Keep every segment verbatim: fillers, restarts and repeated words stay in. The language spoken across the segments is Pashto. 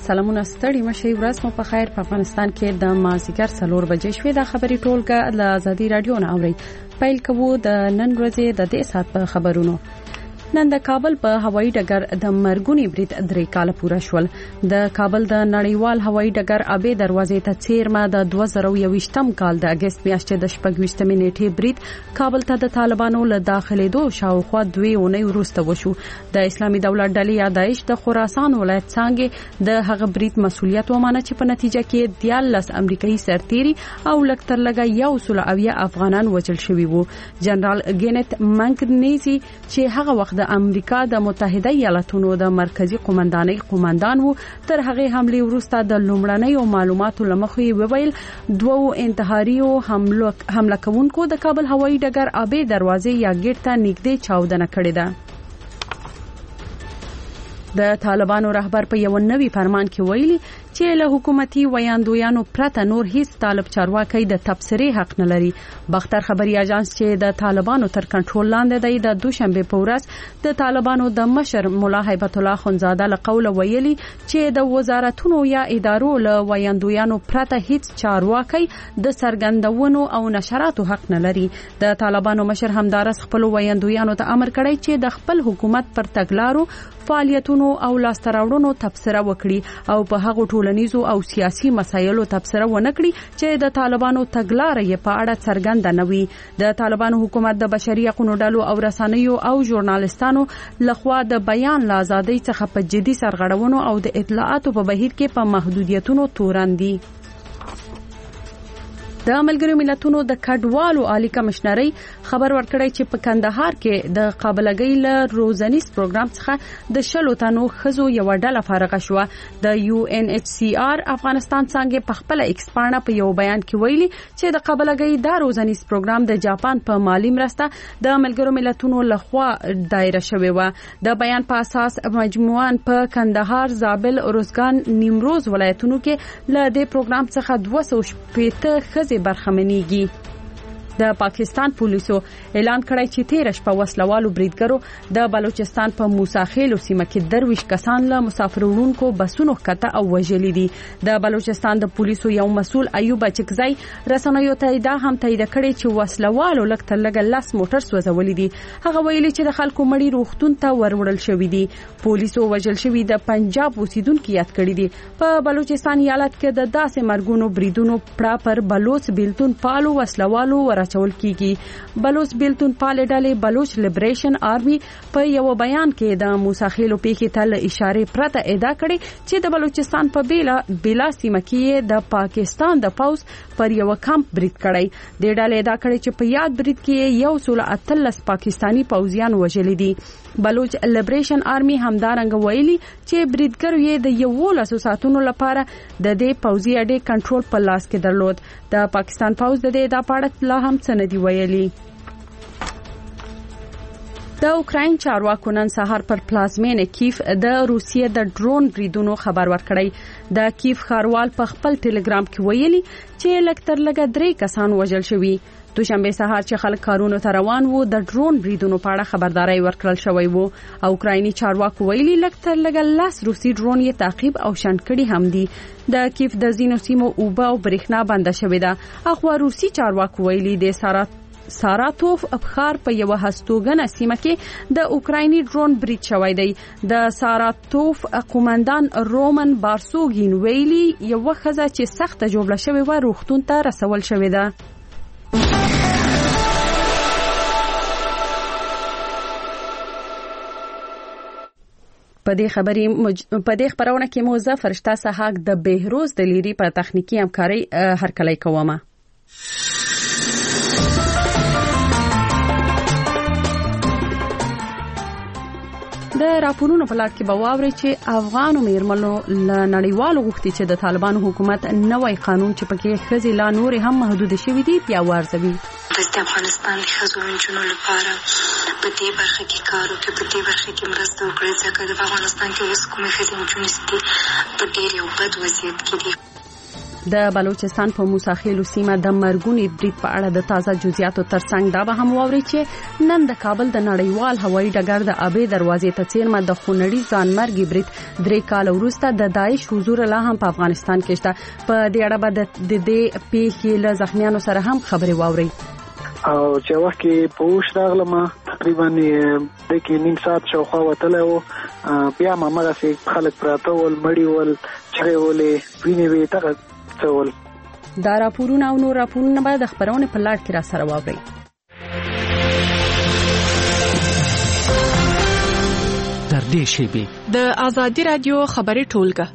سلامونه ستړي مشي ورځ مو په خیر. په افغانستان کې د مازیګر څلور بجې شوې د خبري ټولګه له آزادي رادیو نه اوري. پیل کوو د نن ورځې د دې سات په خبرونو. نن د کابل په هوایي ډګر د مرګونی برید درې کال پوره شول. د کابل د نړیوال هوایي ډګر ابي دروازې ته چیرمه د دوه زره یوویشتم کال د اگست میاشتې د شپږویشتمې نیټې برید کابل ته د طالبانو له داخليدو شاوخوا دوه اونۍ وروسته وشو. د اسلامي دولت ډلې یا داعش د خراسان ولایت څنګه د هغه برید مسولیت ومانه چې په نتیجه کې دیالس امریکایي سرتيري او لکتر لګا یو سل اویا افغانان وژل شوي وو. جنرال ګینت منګنيزي چې هغه وخت د امریکا د متحده ایالاتونو د مرکزی قومندانۍ قومندان وو تر هغه حمله وروسته د لومړنۍ معلوماتو لمخې وویل دوه انتحاریو حمله حمله کوونکو د کابل هوایي ډګر ابي دروازې یا ګیټ ته نږدې چاودنه کړې ده. د طالبانو رهبر په یو نوي فرمان کې ویلي چې له حکومتي ویاندویانو پرته نور هیڅ طالب چارواکي د تبصرې حق نه لري. بختر خبري اژانس چې د طالبانو تر کنټرول لاندې دی د دوشنبه په ورځ د طالبانو د مشر مولا هیبت الله خنزاده له قوله ویلي چې د وزارتونو یا ادارو له ویاندویانو پرته هیڅ چارواکي د سرګندونو او نشراتو حق نه لري. د طالبانو مشر همدارس خپل ویاندویانو ته امر کړی چې د خپل حکومت پر تګلارو فعالیتونو او لاستراوړونو تبصره وکړي او په هغه ټولنیزو او سیاسي مسایلو تبصره ونکړي چې د طالبانو تګلارې په اړه څرګنده نه وي. د طالبانو حکومت د بشري حقوقو ډلو او رسنیو او ژورنالستانو لخوا د بیان له ازادۍ څخه په جدي سرغړونو او د اطلاعاتو په بهیر کې په محدودیتونو تورن دي. د ملګرو ملتونو د کډوالو عالی کمشنري خبر ورکړی چې په کندهار کې د قابلګۍ له روزنیز پروګرام څخه د شلو تنو خزو یو ډله فارغه شو. د یو ان ایچ سی آر افغانستان څنګه په خپل ایکسپانه په یو بیان کې ویلي چې د قابلګۍ د روزنیز پروګرام د جاپان په مالی مرسته د ملګرو ملتونو لخوا دایره شوی و. د بیان په اساس مجموعاً په کندهار، زابل، ارزګان، نیمروز ولایتونو کې له دې پروګرام څخه دوه سوه شپږ خزې برخمنېږي. د پاکستان پولیسو اعلان کړی چې تیر شپه وسلوالو بریدګرو د بلوچستان په موساخیلو سیمه کې درویش کسان له مسافر وړونکو بسونو ښکته او وژلي دي. د بلوچستان د پولیسو یو مسول ایوب چکزای رسنیو ته دا هم تایید کړی چې وسلوالو لکه لګ لاس موټر سوځولي دي. هغه ویلي چې د خلکو مړی روغتون ته وروړل شوی دي. پولیسو وژل شوی د پنجاب اوسیدونکو یاد کړی دي. په بلوچستان ایالت کې د داسې مرګونو بریدونو پړه پر بلوچ بیلتون پالو وسلوالو ور چول کیږي. بلوچ بیلتون پال ډلې بلوچ لیبریشن آرمي په یو بیان کې د موساخیلو پیښې ته له اشاره پرته ادعا کړې چې د بلوچستان په بیلا بیلا سیمه کې د پاکستان د پوز پر یو کمپ برید کړی. د ډلې ادعا کړې چې په یاد برید کې یو سل اتلس پاکستانی پوځیان وژل دي. بلوچ لیبریشن آرمي همدارنګ ویلي چې بریدګر یې د یو لسو ساتونو لپاره د دې پوځي اډې کنټرول په لاس کې درلود. د پاکستان پوز د دې د پاړه لا هم سندي ویلي. د اوکراین چارواکو نن سهار پر پلازمینه کیف د روسیې د ډرون بریدونو خبر ورکړی. د کیف ښاروال په خپل ټلګرام کې ویلي چې لکتر لګ درې کسان وژل شوي. دوشنبه سهار چې خلک کارونو ته روان وو د ډرون بریدونو په اړه خبرداري ورکړل شوی وو. او اوکرایني چارواکو ویلي لکتر لګ لاس روسي ډرون یې تعقیب او شنډ کړي هم دي. د کیف د زینو سیمو اوبه او برېښنا بنده شوې ده. اخوا روسي چارواکو ویلي د سارات ساراتوف ابخار په یو هستوګنه سیمه کې د اوکرایني ډرون برید شوی دی. د ساراتوف قومندان رومن بارسوګین ویلي یو خزه چې سخت جوړه شوی و روغتون ته رسول شوې ده. په دې خبري مج... په دې خبرونه کې مو زه فرشته سحاق د بهروز د لیری په تخنیکی همکاري هرکلی کومه. د راپورونو په لړ کې به واوري چې افغانو میرمنو له نړیوالو غوښتي چې د طالبانو حکومت نوی قانون چې پکې ښځې لا نور هم محدود شوي دي بیا وارزوي. د افغانستان د ښځو نجونو لپاره په دې برخه کې کار وکړي، په دې برخه کې مرسته وکړي، ځکه د افغانستان کې اوس کومې ښځې نجونې دي په ډېر یو بد وضعیت کې دي. د بلوچستان په موساخیلو سیمه د مرګونی برید په اړه د تازه جزئیاتو ترڅنګ دا به هم واوري چې نن د کابل د نړیوال هوایي ډګر د ابي دروازې ته څیرمه د خونړي ځانمرګي برید درې کال وروسته د داعش حضور لا هم په افغانستان کې شته. په دې اړه به د دې پیښې له زخمیانو سره هم خبرې واوري. او چې وخت کې پوښ راغلم تقریبا د کې نیم ساعت شاوخوا وتلی و، بیا ما مغسې خلک پراته ول، مړي ول، چغې ولې، وینې وې، دغه څه ول. دا راپورونه او نور راپورونه به د خبرونې په لاړ کې را سره واورئ. تر دې شیبې د آزادي رادیو خبري ټولګه.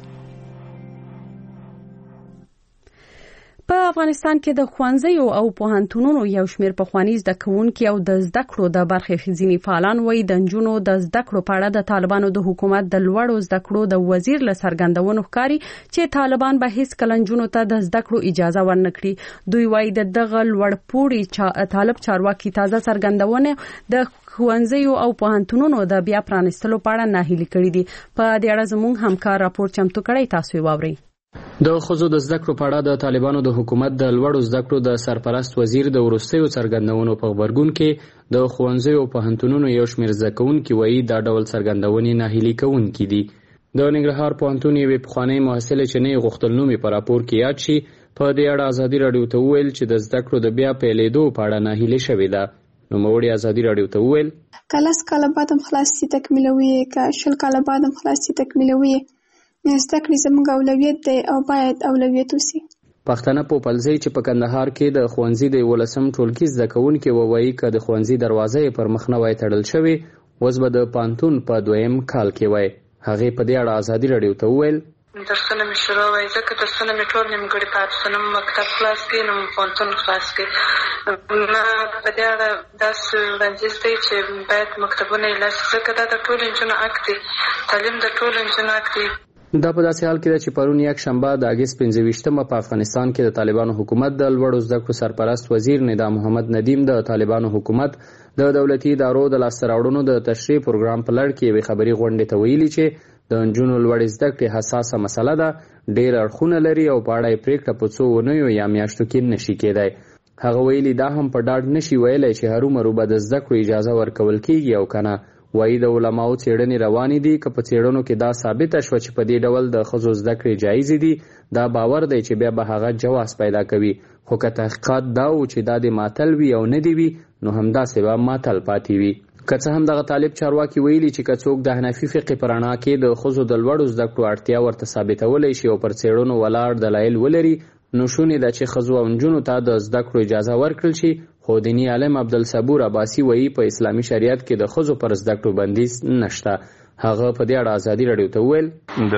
په افغانستان کې د ښوونځیو او پوهنتونونو یو شمېر پخواني زده کوونکي او د زده کړو د برخې ځینې فعالان وایي د نجونو د زده کړو په اړه د طالبانو د حکومت د لوړو زده کړو د وزیر له څرګندونو ښکاري چې طالبان به هیڅ کله نجونو ته د زده کړو اجازه ورنکړي. دوی وایي د دغه لوړپوړي طالب چارواکي تازه څرګندونه د ښوونځیو او پوهنتونونو د بیا پرانستلو په اړه ناهیلي کړي دي. په دې اړه زموږ همکار راپور چمتو کړی، تاسو یې واورئ. د ښځو د زده کړو په اړه د طالبانو د حکومت د لوړو زده کړو د سرپرست وزیر د وروستیو څرګندونو په غبرګون کې د ښوونځیو او پوهنتونونو یو شمېر زده کوونکي وایي دا ډول څرګندونې ناهیلي کوونکي دي. د ننګرهار پوهنتون یوې پخوانۍ محصلې چې نه یې غوښتل نوم یې په راپور کې یاد شي، په دې اړه ازادي راډیو ته وویل چې د زده کړو د بیا پیلېدو په اړه ناهیلي شوې ده. نوموړي ازادي راډیو ته وویل که لس کاله بعد هم خلاصي تکمیلوي، که شل کاله بعد هم خلاصي تکمیلوي، زده کړې زموږ اولویت دی او باید اولویت وسی. پښتنه پوپلزی چې په کندهار کې د ښوونځي د یولسم ټولګي زده کوونکي ووایي که د ښوونځي دروازه یې پر مخ نه وای تړل شوې، اوس به د پانتون په دویم کال کې وای. هغې په دې اړه ازادي راډیو ته وویل درسونه مې شروع وای، ځکه درسونه مې ټول نیمګړي پاتې شو، نه مکتب خلاص کړي نه پوهنتون خلاص کړي. ما په دې اړه داسې وړاندیز دی چې باید مکتبونه یې لاس، ځکه دا د ټولو نجونو حق دی، تعلیم د ټولو نجونو حق دی. دا په داسې حال کې ده چې پرون یک شنبه د اګست پنځه ویشتمه په افغانستان کې د طالبانو حکومت د لوړو زده کړو سرپرست وزیر ندا محمد ندیم د طالبانو حکومت د دولتي ادارو د لاسته راوړنو د تشریح پروګرام په لړ کې یوې خبري غونډې ته ویلي چې د نجونو لوړې زده کړې حساسه مسله ده، ډېر اړخونه لري او په اړه یې پرېکړه په څو اونیو یا میاشتو کې نشي کېدای. هغه ویلي دا هم په ډاډ نشي ویلی چې هرومرو به د زده کړو اجازه ورکول کېږي او که نه. وایي د علماو څېړنې روانې دي، که په څېړنو کې دا ثابته شوه چې په دې ډول د ښځو زده کړې جایزې دي، دا باور دی چې بیا به هغه جواز پیدا کوي. خو که تحقیقات دا و چې دا د ماتل وي او نه دی وي، نو همداسې به ماتل پاتې وي. که څه هم دغه طالب چارواکي ویلي چې که څوک د حنفي فقې په رڼا کې د ښځو د لوړو زده کړو اړتیا ورته ثابتولی شي او پر څېړنو ولاړ دلایل ولري، نو شونې ده چې ښځو او نجونو ته د زده کړو اجازه ورکړل شي. خو دیني عالم عبدالصبور عباسي وایي په اسلامي شریعت کې د ښځو پر زده کړو بندیز نشته. هغه په دې اړه ازادي راډیو ته وویل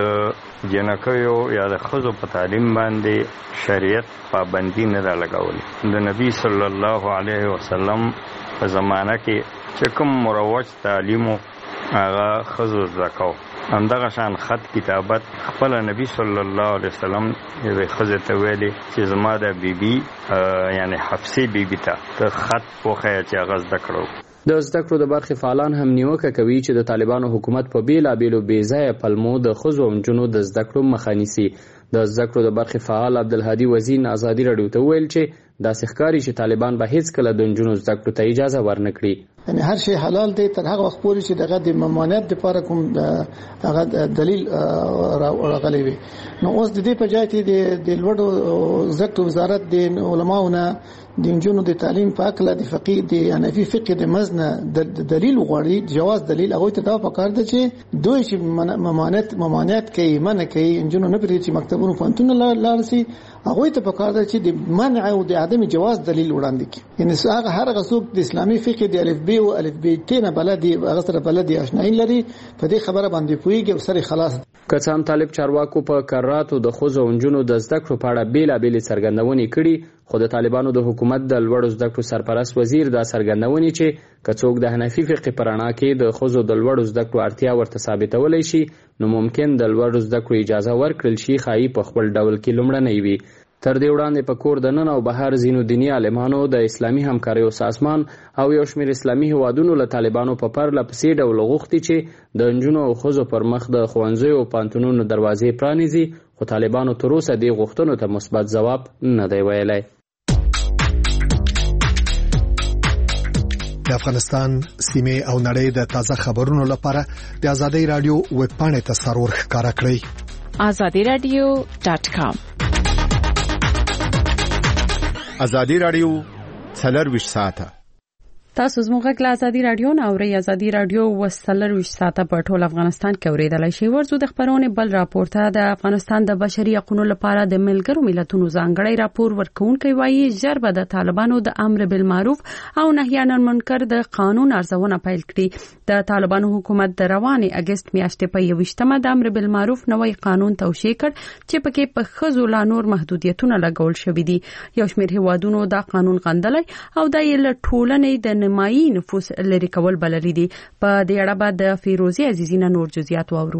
د جنکیو یا د ښځو په تعلیم باندې شریعت پابندي نه ده لګولې. د نبی صلی الله علیه وسلم په زمانه کې چې کوم مروج تعلیم هغه ښځو زده کو، همدغه شان خط کتابت خپل نبی صلی الله علیه وسلم یوې ښځې ته ویلي چې زما د بیبي یعنی حفصې بیبي ته ته خط وښیه چې هغه زده کړو. د زده کړو د برخې فعالان هم نیوکه کوي چې د طالبانو حکومت په بیلابیلو بې ځایه پلمو د ښځو او نجونو د زده کړو مخه نیسي. د زده کړو د برخې فعال عبدالهادي وزین ازادي راډیو ته وویل چې داسې ښکاري چې طالبان به هیڅ کله د نجونو زده کړو ته اجازه ورنکړي. یعنی هر شی حلال دی تر هغه وخت پورې چې دغه د ممانعت لپاره کوم هغه دلیل راغلی وي. نو اوس د دې په ځای کې د لوړو زده کړو وزارت د علماو نه د نجونو د تعلیم په اړه د فقيه د حنفي فقه د مزنه د دلیل غواړي، جواز دلیل. هغه ته دا پکار دی چې دوی چې ممانعت ممانعت کوي، منع کوي، نجونو نه پرې چې مکتبونو پوهنتون لاړ شي، هغه ته پکار دی چې د منع او د عدم جواز دلیل وړاندې کړي. یعنی هغه هر غسوک د اسلامي فقه د الف ب او الف ب تنه بلدي هغه سره بلدي آشنایی لري، په دې خبره باندې پوهیږي او سره خلاص. که څه هم طالب چارواکو په قراراتو د ښځو او نجونو د زده کړو په اړه بېلابېلې څرګندونې کړي، خو د طالبانو د حکومت د لوړو زده کړو سرپرست وزیر دا څرګندونې چې که څوک د حنفي فقې په رڼا کې د ښځو د لوړو زده کړو اړتیا ورته ثابتولی شي، نو ممکن د لوړو زده کړو اجازه ورکړل شي، ښایي په خپل ډول کې لومړنی وي. تر دې وړاندې په کور دننه او بهر ځینو دیني عالمانو د اسلامي همکاریو سازمان او یو شمېر اسلامي هیوادونو له طالبانو په پرله پسې ډول غوښتي چې د نجونو او ښځو پر مخ د ښوونځیو او پوهنتونونو دروازې پرانیزي، خو طالبانو تر اوسه دې غوښتنو ته مثبت ځواب نه دی ویلی. د افغانستان سیمه او نړۍ د تازه خبرونو لپاره د آزادۍ رادیو ویب پاڼې ته سرور ښکارا کړئ. آزادی رادیو ډاټ کام. آزادی رادیو څلرویشت ساعته. تاسو زموږ غږ له آزادي رادیو نه اورئ. آزادي رادیو وسلرویشت ساعته په ټول افغانستان کې اوریدلای شئ. ورزو د خبرونې بل راپورته د افغانستان د بشري حقوقو لپاره د ملګرو ملتونو ځانګړی راپور ورکوونکی وایي ژر به د طالبانو د امر بالمعروف او نهي عن المنکر د قانون ارزونه پیل کړي. د طالبانو حکومت د روانې اگست میاشتې په یوویشتمه د امر بالمعروف نوې قانون توشیح کړ چې پکې په ښځو لا نور محدودیتونه لګول شوي دي. یو شمېر هیوادونو دا قانون غندلی او د یل ټولنې د نمایي نفوس لري کول بللی دي. په دې اړه به د فیروزي عزیزی نه نور جزئیات واورو.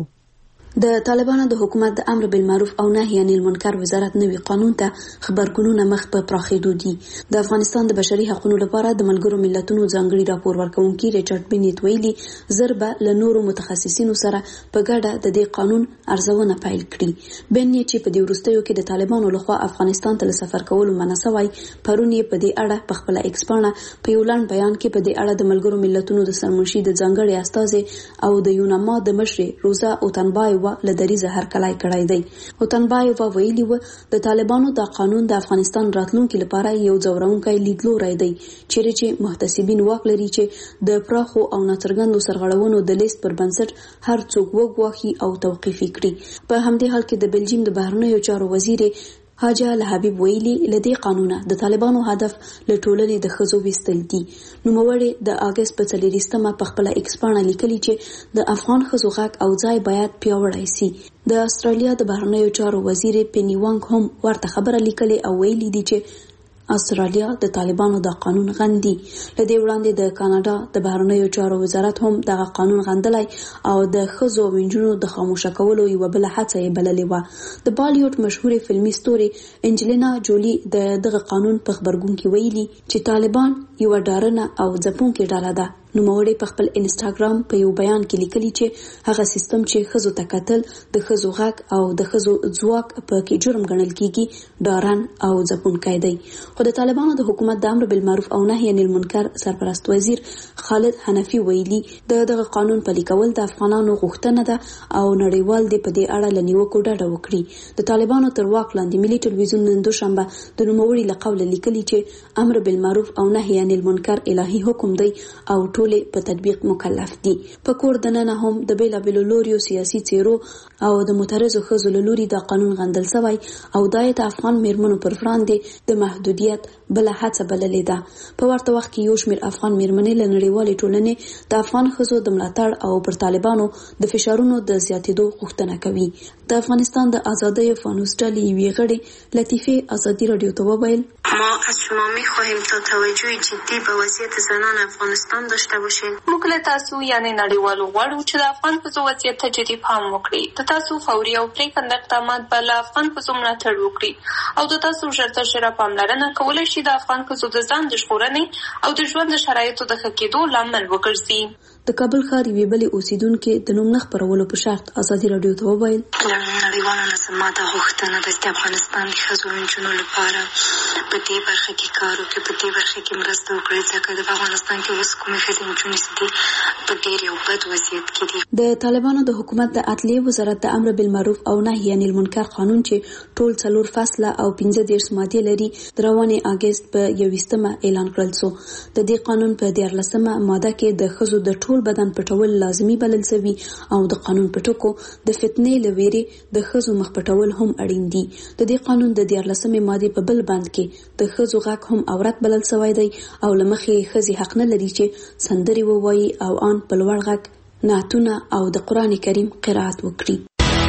د طالبانو د حکومت د امر بالمعروف او نهي عن المنکر وزارت نوي قانون ته خبرګونونه مخ په پراخېدو دي. د افغانستان د بشري حقوقو لپاره د ملګرو ملتونو ځانګړي راپور ورکونکي ریچارډ بینیت ویلي ضربه له نورو متخصصینو سره په ګډه د دې قانون ارزونه پیل کړي. بینیت چې په دې وروستیو کې د طالبانو لخوا افغانستان ته سفر کولو منع شوی پرون یې په دې اړه په خپل ایکس پاڼه په یو لاند بیان کې په دې اړه د ملګرو ملتونو د سرمنشي د ځانګړي استازي او د یوناما د مشر روزا اوتنبای لدریزه هر کلای کړای دی. اوتنبایووا ویلي و د طالبانو د قانون د افغانستان راتلونکو لپاره یو ځورونکی لیدلوری دی چیرې چې محتسبین واک لري چې د پراخو او ناترګندو سرغړونو د لیست پر بنسټ هر څوک وګواهي او توقیفي کړي. په همدې حال کې د بلجیم د بهرنیو چارو وزیر حاجه الحبیب ویلي لدی قانونه د طالبانو هدف له ټولنې د خزو وستل دي. نو موړې د اگست په څلریستمه په خپل ایکس پاڼه لیکلي چې د افغان خزو حق او ځای باید پیاوړی شي. د استرالیا د بهرنیو چارو وزیر پینی وانګ هم ورته خبره لیکلي او ویلي دي چې استرالیا د طالبانو د قانون غندي. لدی وړاندې د کاناډا د بهرنیو چارو وزارت هم دغه قانون غندلای او د خزو وینجونو د خاموشه کولو یو بل هڅه یې بللې و. د بالیوډ مشهور فلمي ستوري انجلینا جولی د دغه قانون په خبرګون کې ویلي چې طالبان یو ډارنه او ځپونکې ډله ده. نو موړې په خپل انستګرام په یو بیان کې لیکلي چې هغه سیستم چې خزو تکتل د خزو غږ او د خزو ځواک په کې جرم ګڼل کیږي ډارن او ځپونکی دی. خو د طالبانو د حکومت د امر بالمعروف او نهي عن المنکر سرپرست وزیر خالد حنفي ویلي د دغه قانون پلي کول د افغانانو غوښتنه ده او نړیوال د په دې اړه لنیوکو ډاډه وکړي. د طالبانو تر واک لاندې ملي ټلویزیون نن دوشنبه د نوموړي لقب لیکلي چې امر بالمعروف او نهي عن المنکر الهي حکم دی او ټول په تطبیق مکلف دي. په کور دننه هم د بیلابیلو لوریو سیاسي چیرو او د مترزو خزو لوري د قانون غندل شوی او دای د افغان میرمنو پر وړاندې د محدودیت بل هڅه بللې ده. په ورته وخت کې یو شمېر افغان میرمنې له نړیوالې ټولنې د افغان خزو د ملاتړ او پر طالبانو د فشارونو د زیاتېدو غوښتنه کوي. د افغانستان د آزادۍ فانوس ډلې یوې غړي لطیفه آزادی رادیو ته وویل ما از شما می‌خواهیم تا توجه جدی به وضعیت زنان افغانستان داشته باشید. موږ له تاسو یعنی نړیوالو غواړو چې د افغان ښځو وضعیت ته جدي پام وکړي. د تاسو فوري او پرېکنده اقدامات به له افغان ښځو ملاتړ وکړي او د تاسو ژر تر ژره پاملرنه کولی شي د افغان ښځو د ځان د ژغورنې او د ژوند د شرایطو د ښه کېدو لامل وګرځي. د کابل ښار یوې بلې اوسیدونکو د نوم نه خپرولو په شرط ازادي رادیو ته وویل نړیوالو نه زما دا غوښتنه ده چې د افغانستان د ښځو نجونو لپاره په دې برخه کې کار وکړي، په دې برخه کې مرسته وکړي، ځکه د افغانستان کې اوس کومې ښځې نجونې دي په ډېر یو بد وضعیت کې دي. د طالبانو د حکومت د عدلیې وزارت د امر بالمعروف او نهي عن المنکر قانون چې ټول څلور فصله او پنځه دېرش مادې لري د روانې اگست په یوویشتمه اعلان کړل شو. د دې قانون په دیارلسمه ماده کې د ښځو د ټول بدن پټول لازمي بلل شوی او د قانون پټکو د فتنې لويري د ښځو مخ پټول هم اړین دي. د دې قانون د دیارلسمه ماده په بل بند کې د ښځو حق هم عورت بلل شوی دی او لمخې ښځې حق نه لري چې سندري ووایي او ان په لوړ غږ نعتونه او د قران کریم قرائت وکړي.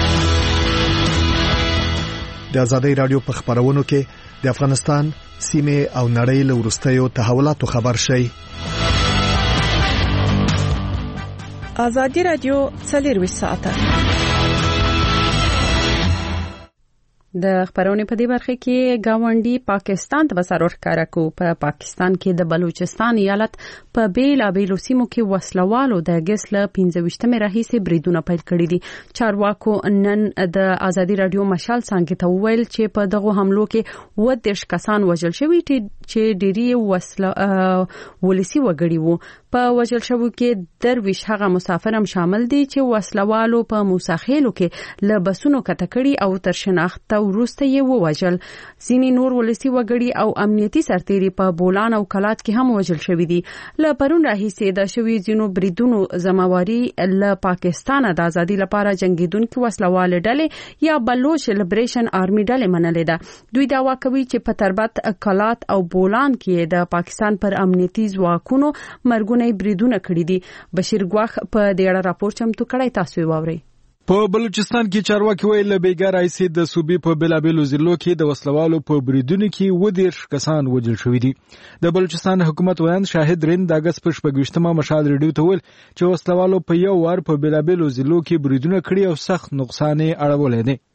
د آزادۍ رادیو په خبرونو کې د افغانستان سیمه او نړۍ له ورستیو تحولاتو خبر شي. آزادی رادیو څلرویشت ساعته د خبرونې په دې برخه کې گاونډي پاکستان ته وسارور کار کو په پا پاکستان کې د بلوچستان ایالت په بیل ابیلو سیمو کې وسلوالو د ګس له پنځه ویشتمې راهیسې بریدونه پیل کړي دي. چارواکو نن د ازادي رادیو مشال څنګه ته ویل چې په دغه حملو کې و دیش کسان وژل شوي چې ډيري وسله ولسی وګړي وو. په وژل شوو کې درویش هغه مسافر هم شامل دي چې وسلوالو په موساخیلو کې له بسونو کټکړي او تر شناخت وروسته یې ووژل. ځینې نور ولسی وګړي او امنیتي سرتیري په بولان او کلات کې هم وژل شوي دي. له پرون راهیسې د شوي ځینو بریدونو ذمہواری له پاکستان د ازادي لپاره جنگیدونکو وسلوال ډلې یا بلوچ لیبریشن آرمي ډلې منلې ده. دوی دعوا کوي چې په تربت کلات او بولان کې د پاکستان پر امنیتي ځواکونو مرګونه بریدونه کړي دي. بشیر ګواخ په دې اړه راپور چمتو کړی، تاسو یې واورئ. په بلوچستان کې چارواکي ویل له بیګار ایسي د صوبې په بلابلو ضلعو کې د وسلوالو په بریدونو کې ودیرش کسان وژل شوي دي. د بلوچستان حکومت ویان شاهد رین د اگست په شپږویشتمه مشال ریډیو ته ویل چې وسلوالو په یو وار په بلابلو ضلعو کې بریدونه کړي او سخت نقصان یې اړولی دی.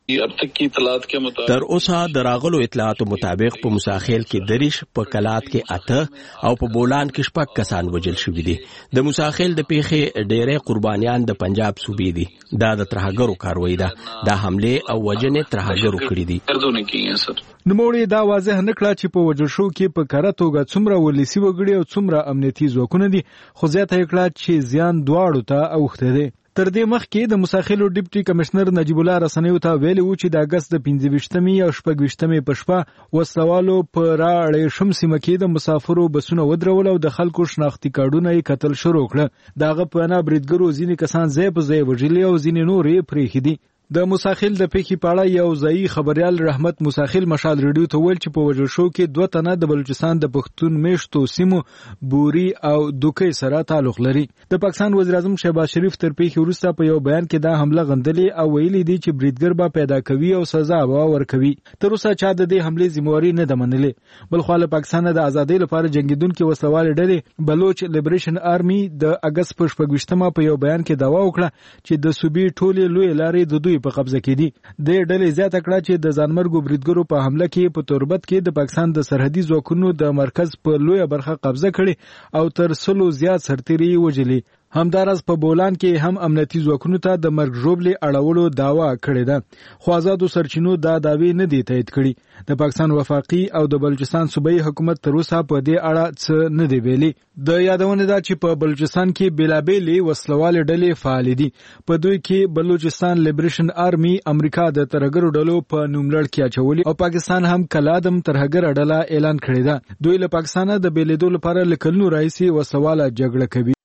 تر اوسه د راغلو اطلاعاتو مطابق په مساخیل کې دریش، په کلات کې اته او په بولان کې شپږ کسان وژل شوي دي. د مساخیل د پیښې ډېرې قربانیان د پنجاب صوبې دي. دا د ترهګرو کاروي ده. دا حمله او وژنې ترهګرو کړې دي. نوموړي دا واضح نکړه چې په وژل شو کې په کاره توګه څومره ولسی وګړي او څومره امنیتي ځواکونه دي، خو زیاته یې کړه چې زیان دواړو ته اوښته دی. تر دې مخکې د مساخیلو ډیپټي کمشنر نجیب الله رسنیو ته ویلي و چې د اگست د پنځه ویشتمې او شپږ په شپه وسلوالو په راړې شم سیمه کې د مسافرو بسونه ودرول او د خلکو شناختی کارډونه یې قتل شروع کړه. دغه په انا بریدګرو ځینې کسان ځای په ځای وژلي او ځینې نور یې پرېښي دي. د مساخیل د پیښې په اړه یو ځایي خبريال رحمت مساخیل مشال ریډیو ته ویل چې په وژل شو کې دوه تنه د بلوچستان د پښتون میشتو سیمو بوري او دوکې سره تعلق لري. د پاکستان وزیر اعظم شهباز شریف تر پیښې وروسته په یو بیان کې دا حمله غندلې او ویلي دي چې بریدګر به پیدا کوي او سزا به ورکوي. تر اوسه چا د دې حملې ذمہواری نه ده منلې. بل خو له پاکستان د ازادۍ لپاره جنگیدونکو وسلوال ډلې بلوچ لیبریشن آرمي د اگست په شپږویشتمه په یو بیان کې دعوا وکړه چې د صوبې ټولې لوی لارې د دوی په قبضه کې دي. د ډلې زیاته کړه چې د ځانمرګو بریدګرو په حمله کې په تربت کې د پاکستان د سرحدي ځواکونو د مرکز په لویه برخه قبضه کړي او تر سلو زیات سرتیري وژلي. همدارس په بولان کې هم امنیتي ځواکونو ته د مرګ ژوبلې اړولو داوا کړې ده، خو آزادو سرچینو دا داوی نه دي تایید کړي. د پاکستان وفاقي او د بلوچستان صوبایي حکومت تر اوسه په دې اړه څه نه دی ویلي. د یادونه ده چې په بلوچستان کې بلابلې وسلوالې ډلې فعال دي. په دوی کې بلوچستان لیبریشن آرمي امریکا د ترهګرو ډلو په نوملړ کې اچولي او پاکستان هم کلادم ترهګر ډله اعلان کړی ده. دوی له پاکستانه د بیلیدو لپاره لکلنو راځي وسواله جګړه کوي.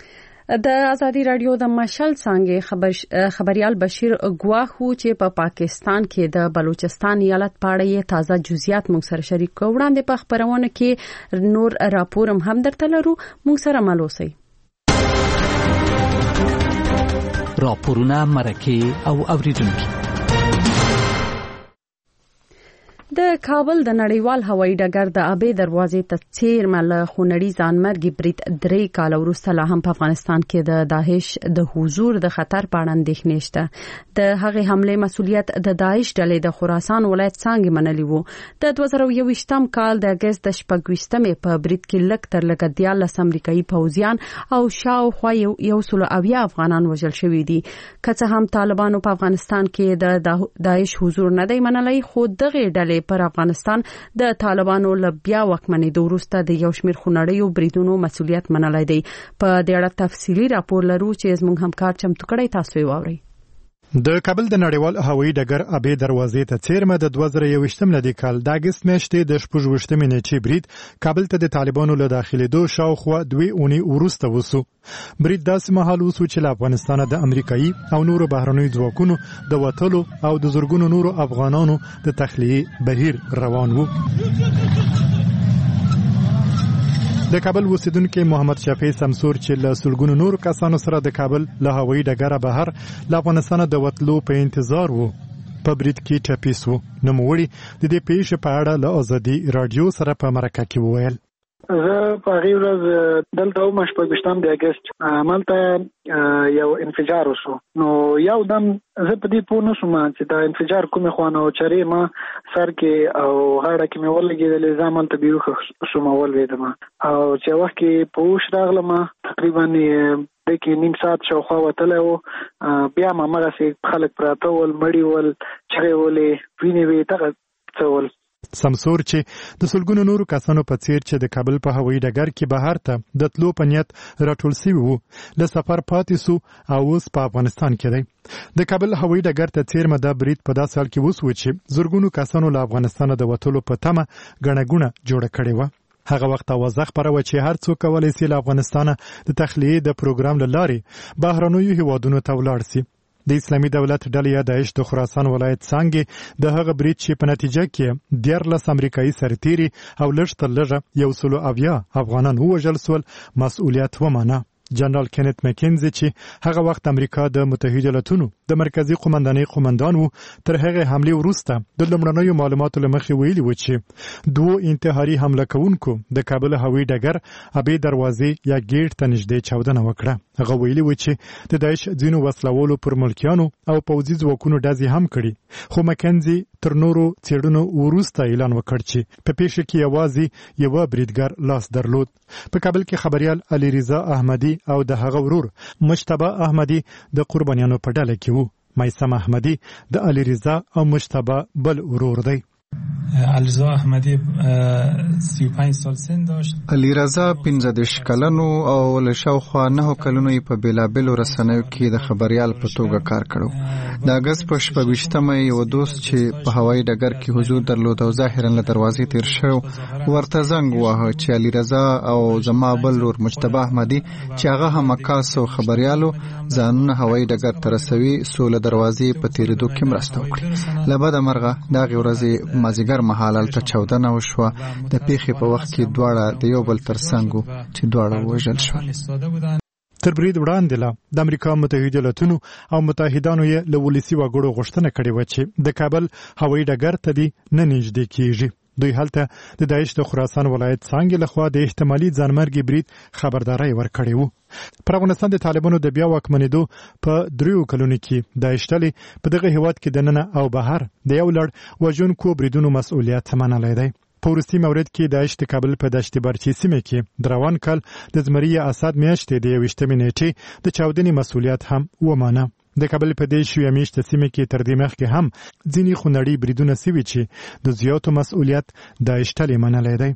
د ازادي رادیو د مشال څنګه خبر خبريال بشیر ګواخ چې په پا پاکستان کې د بلوچستان ایالت په اړه تازه جزئیات موږ سره شریک کوو. وړاندې په خبرونه کې نور راپور هم درته لرو، موږ سره مل اوسئ. راپورونه مرکه او اوریدونکو. د کابل د نړیوال هوایي ډګر د ابي دروازې ته څیرمه له خونړي ځانمرګي برید درې کال وروسته لا هم په افغانستان کې د داعش د حضور د خطر په اړه اندېښنې شته. د هغې حملې مسؤلیت د داعش ډلې د خراسان ولایت څنګه منلی وو. د دوه زره یوویشتم کال د اگست د شپږویشتمې په برید کې لږ تر لږه دیارلس امریکایي پوځیان او شاوخوا یو سل اویا افغانان وژل شوي دي. که څه هم طالبانو په افغانستان کې د داعش حضور نه دی منلی، خو دغه ډلې پر افغانستان د طالبانو له بیا واکمنېدو وروسته د یو شمېر خونړیو بریدونو مسؤلیت منلی دی. په دې اړه تفصیلي راپور لرو چې زموږ همکار چمتو کړی، تاسو یې واورئ. د کابل د نړیوال هوایي ډګر ابي دروازې ته څیرمه د دوه زره یوویشتم لدی کال د اگست میاشتې د شپږویشتمې نیټې برید کابل ته د طالبانو له داخليدو شاوخوا دوه اونۍ وروسته وسو. برید داسې مهال وسو چې له افغانستان د امریکایي او نورو بهرنیو ځواکونو د وټلو او د زورګونو نورو افغانانو د تخلیې بهیر روان وو. د کابل اوسیدونکو محمد شفیع سمسور چې له سلګونو نور کسانو سره د کابل له هوایي ډګر بهر له افغانستان د وټلو په انتظار وو په برید کې ټپي شو. نو موړي د دې پیښې په اړه له ازادي رادیو سره په مرکه کې وویل. زه په هغې ورځ دلته وم شپږویشتم د اګست همالته یو انفجار وشو نو یو دم زه په دې پوه نه شوم چې دا انفجار کومې خوا نه و چرې ما سر کې او غاړه کې مې ولګېدلې زه همالته بېهوښه شوم ولوېدم او چې وخت کې په هوش راغلم تقریبا د کې نیم ساعت شاوخوا وتلی و بیا هم همغسې خلک پراته ول مړي ول چغې ولې وینې وې دغه څه ول سمسور چې د سلګونو نورو کسانو په څیر چې د کابل په هوایي ډګر کې بهر ته د تلو په نیت راټول سوي وو له سفر پاتې سو او اوس په افغانستان کې دی د کابل هوایي ډګر ته څیرمه دا برید په داسې حال کې وسو چې زرګونو کسانو له افغانستانه د وتلو په تمه ګڼه ګوڼه جوړه کړې وه هغه وخت اوازه خپره وه چې هر څوک کولی سي له افغانستانه د تخلیې د پروګرام له لارې بهرنیو هیوادونو ته ولاړ سي د اسلامي دولت ډلې یا داعش د خراسان ولایت څانګې د هغه برید چې په نتیجه کې دیارلس امریکایي سرتیري او لږ تر لږه یو سلو اویا افغانان ووژل سول مسؤلیت ومانه جنرال کینت مکینزي چې هغه وخت امریکا د متحده ایالاتونو د مرکزی قومندانۍ قومندان وو تر هغه حمله وروسته د لومړنیو معلوماتو لمخې ویلي و چې دوه انتحاري حمله کوونکو د کابل هوایي ډګر ابي دروازې یا ګیټ ته نږدې چاودنه وکړه هغه ویلي و چې د داعش ځینو وسلوالو پر ملکیانو او پوځي ځواکونو ډزې هم کړي خو مکینزي تر نورو څېړنو وروسته اعلان وکړ چې په پیښه کې یوازې یو بریدګر لاس درلود په کابل کې خبريال علي رضا احمدي او د هغه ورور مجتبی احمدي د قربانیانو په ډله کې وو مایسم احمدي د علي رضا او مجتبی بل ورور دی علیرضا احمدی سی و پنج سال سن داشت. علیرضا پنځه دېرش کلن او له شاوخوا نهه کلونو یې په بېلابېلو رسنیو کې د خبریال په توګه کار کړی. د اګست په شپږویشتمه یو دوست چې په هوایي ډګر کې حضور درلود او ظاهرا له دروازې تېر شو ورته زنګ واهه چې علیرضا او زما بل ورور مجتبی احمدي چې هغه هم عکاس او خبریالو ځانونه هوایي ډګر ته رسوي سو له دروازې په تېرېدو کې مرسته وکړي. له بده مرغه دغې ورځې مازیګر مهال هلته چاودنه وشوه. د پیښې په وخت کې دواړه د یو بل تر څنګ وو چې دواړه ووژل شول. تر برید وړاندې لا د امریکا متحده ایالاتونو او متحدانو یې له ولسي وګړو غوښتنه کړې وه چې د کابل هوایي ډګر ته دې نه نږدې کیږي. دوی هلته د داعش د خراسان ولایت څانګې لخوا د احتمالي ځانمرګي برید خبرداری ورکړې وو. پر افغانستان د طالبانو د بیا واکمنېدو په دریو کلونو کې داعش ډلې په دغه هیواد کې دننه او بهر د یو لړ وژونکو بریدونو مسؤلیت منلی دی. په وروستي مورد کې داعش د کابل په دشت برچي سیمه کې د روان کال د زمري اسد میاشتې د یوویشتمې نیټې د چاودنې مسؤلیت هم ومانه. د کابل په دې شویه میاشته سیمه کې تر دې مخکې هم ځینې خونړي بریدونه سوي چې د زیاتو مسؤلیت داعش ډلې منلی دی.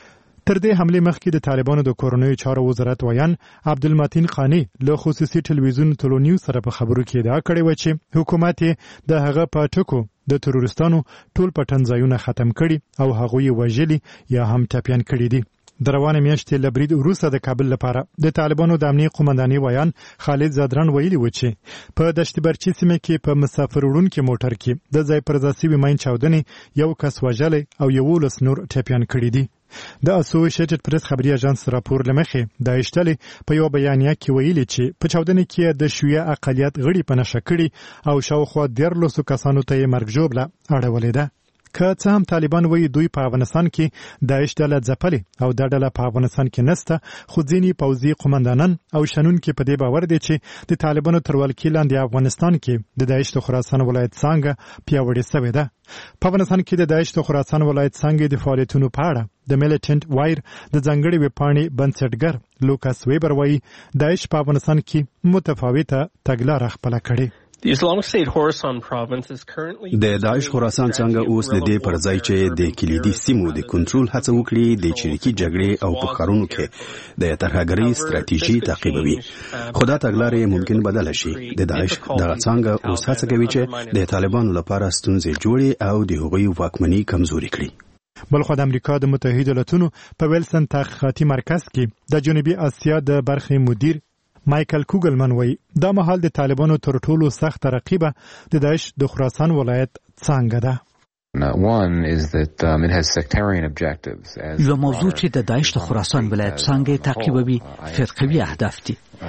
تر دې حملې مخکې د طالبانو د کورنیو چارو وزارت ویان عبدالمتین قانی له خصوصي ټلویزیون تلونیوز سره په خبرو کې ادعا کړې وه چې حکومت یې د هغه په ټکو د تروریستانو ټول پټنځایونه ختم کړي او هغوی وژلي یا هم ټپیان کړي دي. د روانې میاشتې له برید وروسته د کابل لپاره د طالبانو د امنیې قومندانۍ ویان خالد زادران ویلي و چې په دشت برچي سیمه کې په مسافر وړونکي موټر کې د ځای پر ځای سوي ماین چاودنې یو کس وژلی او یولس نور ټپیان کړي دي. د اسوسییټډ پریس خبري اژانس راپور لمخې داعش ډلې په یو بیانیه کې ویلي چې په چاودنې کې د شیعه اقلیت غړي په نښه کړي او شاوخوا دیارلسو کسانو ته یې مرګ ژوبله اړولې ده. که څه هم طالبان وایي دوی په افغانستان کې داعش ډله ځپلې او دا ډله په افغانستان کې نسته خو ځینې پوځي قومندانان او شنونکي په دې باور دي چې د طالبانو تر ولکې لاندې افغانستان کې د داعش د خراسان ولایت څانګه پیاوړې سوې ده. په افغانستان کې د داعش د خراسان ولایت څانګې د فعالیتونو په اړه د میلیټنټ وایر د ځانګړي ویبپاڼې بنسټګر لوکاس ویبر وایي داعش په افغانستان کې متفاوته تګلاره خپله کړې. د داعش خراسان څنګه اوس د دې پر ځای چې د کلیدي سیمو د کنټرول هڅه وکړي د چریکي جګړې او په ښارونو کې د ترهګرۍ ستراتیژي تعقیبوي. خو دا تګلارې ممکن بدله شي. د داعش دغه څنګه اوس هڅه کوي چې د طالبانو لپاره ستونزې جوړي او د هغوی واکمني کمزوري کړي. بلخو د امریکا د متحده ایالاتونو په ویلسن تحقیقاتي مرکز کې د جنوبي اسیا د برخې مدیر مایکل کوګلمن وایي دا مهال د طالبانو تر ټولو سخت رقیبه د داعش د خراسان ولایت څانګه ده. یو موضوع چې د داعش د خراسان ولایت څانګه تعقیبوي فرقوي اهداف دي.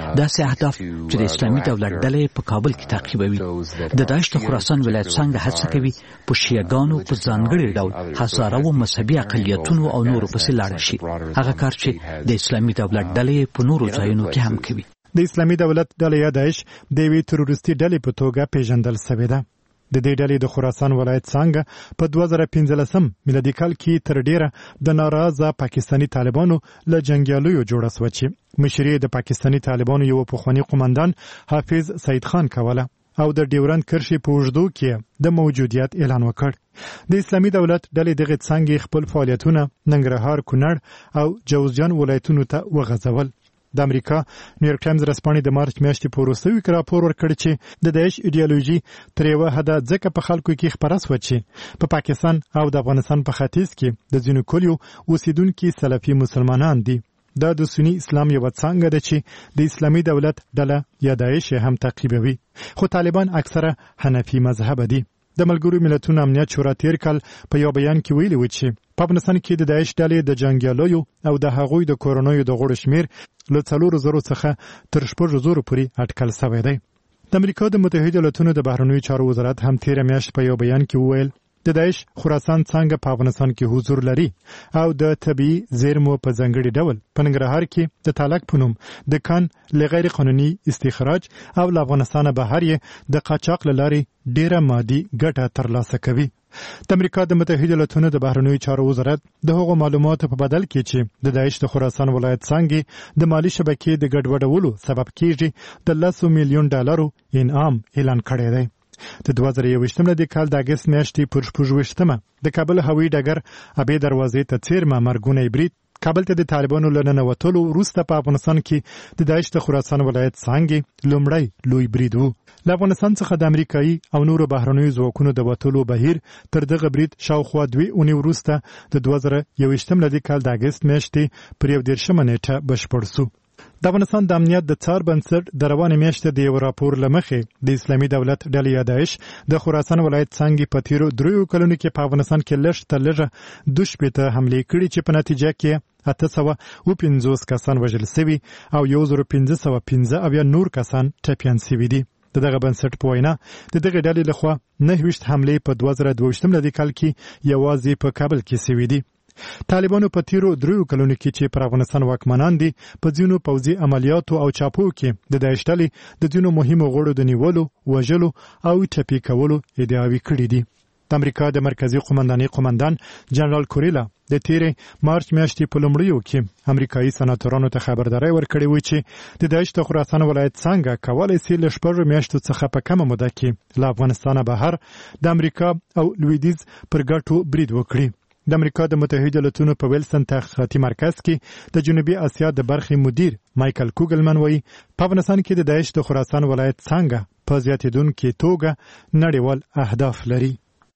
داسې اهداف چې د اسلامي دولت ډلې په کابل کې تعقیبوي. د داعش د خراسان ولایت څنګه هڅه کوي په شیعاګانو په ځانګړي ډول هزاره و مذهبي اقلیتونو او نورو پسې لاړ شي، هغه کار چې د اسلامي دولت ډلې په نورو ځایونو کې هم کوي. د اسلامي دولت ډلې یا داعش د یوې تروریستي ډلې په توګه پیژندل شوې ده. د دې ډلې د خراسان ولایت څنګه په دوه زره پنځلسم میلادي کال کې تر ډیره د ناراضه پاکستاني طالبانو له جنګیالیو جوړه شوه چې مشري د پاکستاني طالبانو یو پخوانی قومندان حافظ سعید خان کوله او د ډیورند کرښې په اوږدو کې د موجودیت اعلان وکړ. د اسلامي دولت ډلې دغه څنګه خپل فعالیتونه ننګرهار، کونړ او جوزجان ولایتونو ته وغځول. د امریکا نیویارک ټایمز رسپانې د مارچ میاشتې په وروستیو کې راپور ورکړ چې د داعش ایډیالوژي تر یوه حده ځکه په خلکو کې خپره شوه چې په پاکستان او د افغانستان په ختیځ کې د ځینو کلیو اوسیدونکي سلفي مسلمانان دي. دا د سنی اسلام یو څنګه ده چې د اسلامي دولت ډله یا داعش هم تعقیبوي، خو طالبان اکثره حنفي مذهب دي. د ملګرو ملتونو امنیت شورا تیر کال په یو بیان کې ویلي و چې په افغانستان کې د داعش ډلې د جنګیالیو او د هغوی د کورنیو د غړو شمیر له څلورو زرو څخه تر شپږو زرو پورې اټکل شوی دی. د امریکا د متحده ایالاتونو د بهرنیو چارو وزارت هم تیر میاشت په یو بیان کې وویل د داعش خراسان څنګه په افغانستان کې حضور لري او د طبي زیرمو په ځانګړي ډول په ننګرهار کې د تالک په نوم د کان لغیر قانوني استخراج او له افغانستانه بهر یې د قاچاق له لارې ډیره مادي ګټه ترلاسه کوي. د امریکا د متحده ایالاتونو د بهرنیو چارو وزارت د هغو معلوماتو په بدل کې چې د داعش د خراسان ولایت څنګه د مالی شبکې د ګډوډولو سبب کیږي د لسو میلیون ډالرو انعام اعلان کړی دی. د دوه زره یوویشتم د کال د اګست میاشتې پر شپږویشتمه د کابل هوایي ډګر ابي دروازې ته څیرمه مرګونه برید کابل ته د طالبانو له ننوتلو وروسته په افغانستان کې د داعش د خراسان ولایت څنګه لومړی لوی برید و. له افغانستان څخه د امریکایي او نورو بهرنیو ځواکونو د وتلو بهیر تر دغه برید شاوخوا دوې اونۍ وروسته د دوه زره یوویشتم د کال د اګست میاشتې پر یو دېرشمه نیټه بشپړ شو. د افغانستان د امنیت د څار بنسټ د روانې میاشتې د یو راپور له مخې د اسلامي دولت ډلې یا داعش د خراسان ولایت څنګه په تیرو دریو کلونو کې په افغانستان کې لږ تر لږه دوه شپېته حملې کړي چې په نتیجه کې اته سوه اوه پنځوس کسان وژل شوي او یو زر پنځه سوه پنځه اویا نور کسان ټپیان شوي دي. د دغه بنسټ په وینا د دغه ډلې لخوا نهه ویشت حملې په دوه زره دوه ویشتم کال کې یوازې په کابل کې شوي دي. طالبانو په تیرو دریو کلونو کې چې پر افغانستان واکمنان دي په ځینو پوځي عملیاتو او چاپو کې د داعش ډلې د ځینو مهمو غړو د نیولو، وژلو او ټپي کولو ادعاوې کړې دي. د امریکا د مرکزی قومندانۍ قومندان جنرال کوریلا د تیرې مارچ میاشتې په لومړیو کې امریکایي سناتورانو ته خبرداری ورکړې و چې د داعش د خراسان ولایت څنګه کولی شي له شپږو میاشتو څخه په کمه موده کې له افغانستانه بهر د امریکا او لویدیځ پر ګټو برید وکړي. د امریکا د متحده ایالاتونو په ویلسن تحقیقاتي مرکز کې د جنوبي اسیا د برخې مدیر مایکل کوګلمن وایي په افغانستان کې د داعش د خراسان ولایت څنګه په زیاتېدونکې توګه نړیوال اهداف لري.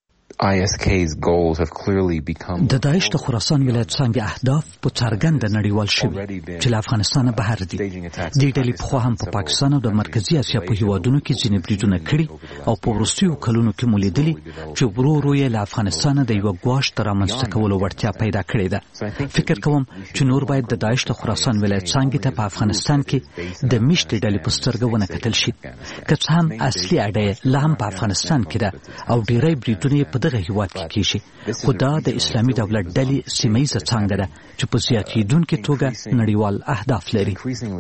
I S K's goals have clearly become د داعش د خراسان ولایت څنګه اهداف په څرګنده نړیوال شوي چې له افغانستانه بهر دي. دې ډلې پخوا هم په پاکستان او د مرکزي اسیا په هیوادونو کې ځینې بریدونه کړي او په وروستیو کلونو کې مو لیدلي چې ورو ورو یې له افغانستانه د یوه ګواښ د رامنځته کولو وړتیا پیدا کړې ده. فکر کوم چې نور باید د داعش د خراسان ولایت څنګه ته په افغانستان کې د میشتې ډلې په سترګه ونه کتل شي، که څه هم اصلي اډه لا هم په افغانستان کې ده او ډیری بریدونه په دغه هیواد کې کیږي، خو دا د اسلامي دولت ډلې سیمه ییزه څانګه ده چې په زیاتېدونکې توګه نړیوال اهداف لري.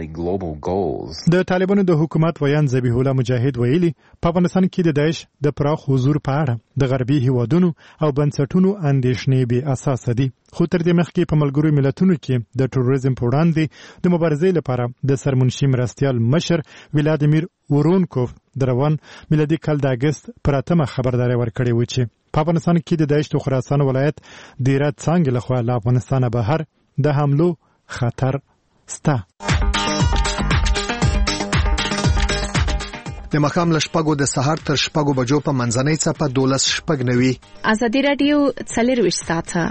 د طالبانو د حکومت ویان ذبیح الله مجاهد ویلي په افغانستان کې د داعش د پراخ حضور په اړه د غربي هیوادونو او بنسټونو اندېښنې بې اساسه دي، خو تر دې مخکې په ملګرو ملتونو کې د ټروریزم په وړاندې د مبارزې لپاره د سرمنشي مرستیال مشر ولادیمیر ورونکوف د روان میلادي کال د اګست پر اتمه خبرداری ورکړې و چې په افغانستان کې د داعش د خراسان ولایت د ایراد څانګې لخوا له افغانستانه بهر د حملو خطر سته. د مخام له شپږو د سهار تر شپږو بجو په منځنۍ څپه دولس شپږ نوي. ازادي راډیو څلرویشت ساعته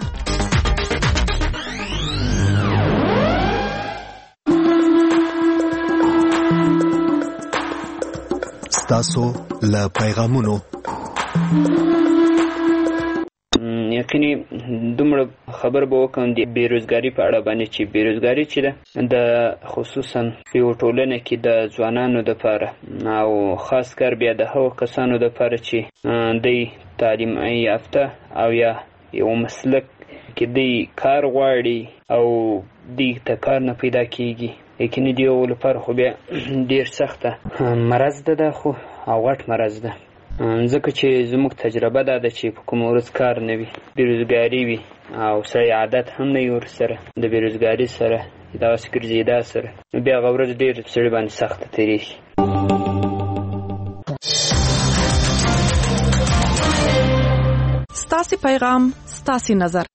ستاسو له پیغامونو یقیني دومره خبر به وکم د بیروزګاری په اړه باندې چې بیروزګاری چې ده د خصوصا په ټولنه کې د ځوانانو لپاره او خاص کر بیا د هغو کسانو لپاره چې د تعلیم یافته او یا یو مسلک کې د کار غواړي او د ته کار نه پیدا کیږي لیکن د یو لپاره خو بیا ډیر سخته مرض ده خو او غټ مرض ده ځکه چې زموږ تجربه دا ده چې په کوم ورځ کار نه وي بیروزګاري وي او سړی عادت هم نه وي ورسره د بیروزګاري سره داسې ګرځېدا سره بیا هغه ورځ ډېر سړي باندې سخته تېرېږي. ستاسې پیغام ستاسې نظر.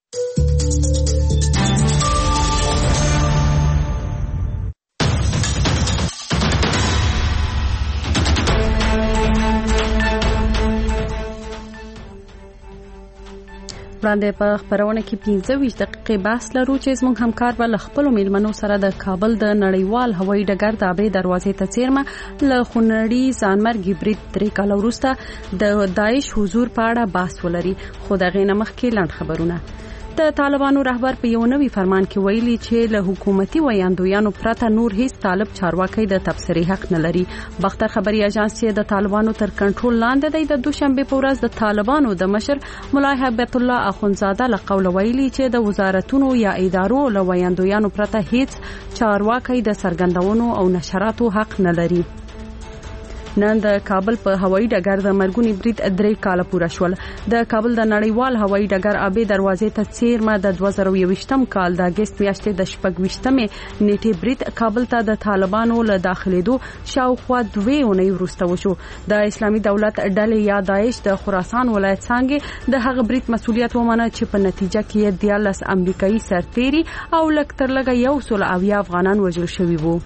وړاندې په خبرونه کې پنځه ویشت دقیقې بحث لرو چې زموږ همکار به له خپلو میلمنو سره د کابل د نړیوال هوایي ډګر د ابې دروازې ته څیرمه له خونړي ځانمرګي برید درې کاله وروسته د داعش حضور په اړه بحث ولري. خو د هغې نه مخکې لنډ خبرونه. د طالبانو رهبر په یو نوي فرمان کې ویلي چې له حکومتي ویاندویانو پرته نور هیڅ طالب چارواکي د تبصرې حق نه لري. بختر خبري اژانس چې د طالبانو تر کنټرول لاندې دی د دوشنبه په ورځ د طالبانو د مشر ملا هیبت الله اخونزاده له قول ویلي چې د وزارتونو یا ادارو له ویاندویانو پرته هیڅ چارواکي د سرګندونو او نشراتو حق نه لري. نن د کابل په هوایي ډګر د مرګونی برید درې کاله پوره شول. د کابل د نړیوال هوایي ډګر ابې دروازې ته څیرمه د دوه زره یوویشتم کال د اگست میاشتې د شپږویشتمې نیټې برید کابل ته د طالبانو له داخليدو شاوخوا دوه اونۍ وروسته وشو. د اسلامي دولت ډلې یا داعش د خراسان ولایت څنګه د هغه برید مسولیت ومنه چې په نتیجه کې دیارلس امریکایي سرتیري او لکتر لګه یو سل اویا افغانان وژل شوي وو.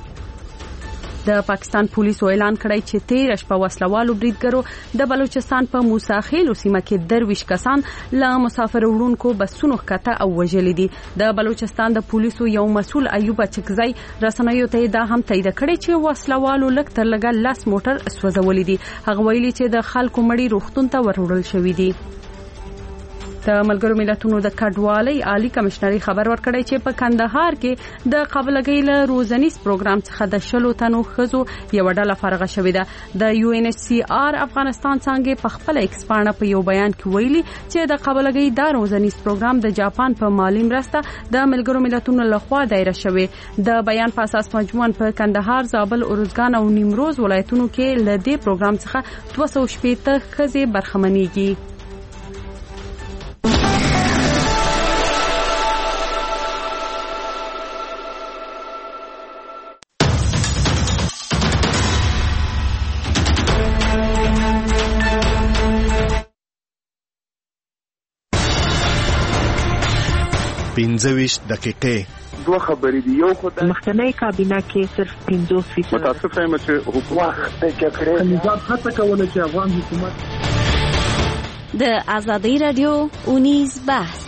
د پاکستان پولیسو اعلان کړی چې تیر شپه وسلوالو بریدګرو د بلوچستان په موساخیل سیمه کې درویش کسان له مسافر وړونکو بسونو ښکته او وژل دي. د بلوچستان د پولیسو یو مسول ایوب چکزی رسنیو ته دا هم تایید کړی چې وسلوالو لکتر لګا لاس موټر سوځولې دي. هغه ویلي چې د خلکو مړی روغتون ته وروړل شوې دي. د ملګرو ملتونو د کډوالۍ عالی کمشنري خبر ورکړی چې په کندهار کې د قابلګۍ له روزنیز پروګرام څخه د شلو تنو ښځو یو ډله فارغه شوې ده. د یو ان ایچ سی آر افغانستان څنګه په خپل ایکسپانه په یو بیان کې ویلي چې د قابلګۍ د روزنیز پروګرام د جاپان په مالی مرسته د ملګرو ملتونو لخوا دایره شوې. د بیان په اساس مجموعاً په کندهار، زابل، ارزګان او نیمروز ولایتونو کې له دې پروګرام څخه دوه سوه شپږ ښځې برخمنېږي. پنځه ویشت دقیقې دوه خبرې دي. یو خو د مخکنی کابینه کې صرف پنځوس فیصد متاسف یم چې حکومت د کړې نظام هڅه کوله چې افغان حکومت د ازادي رادیو اونیز بحث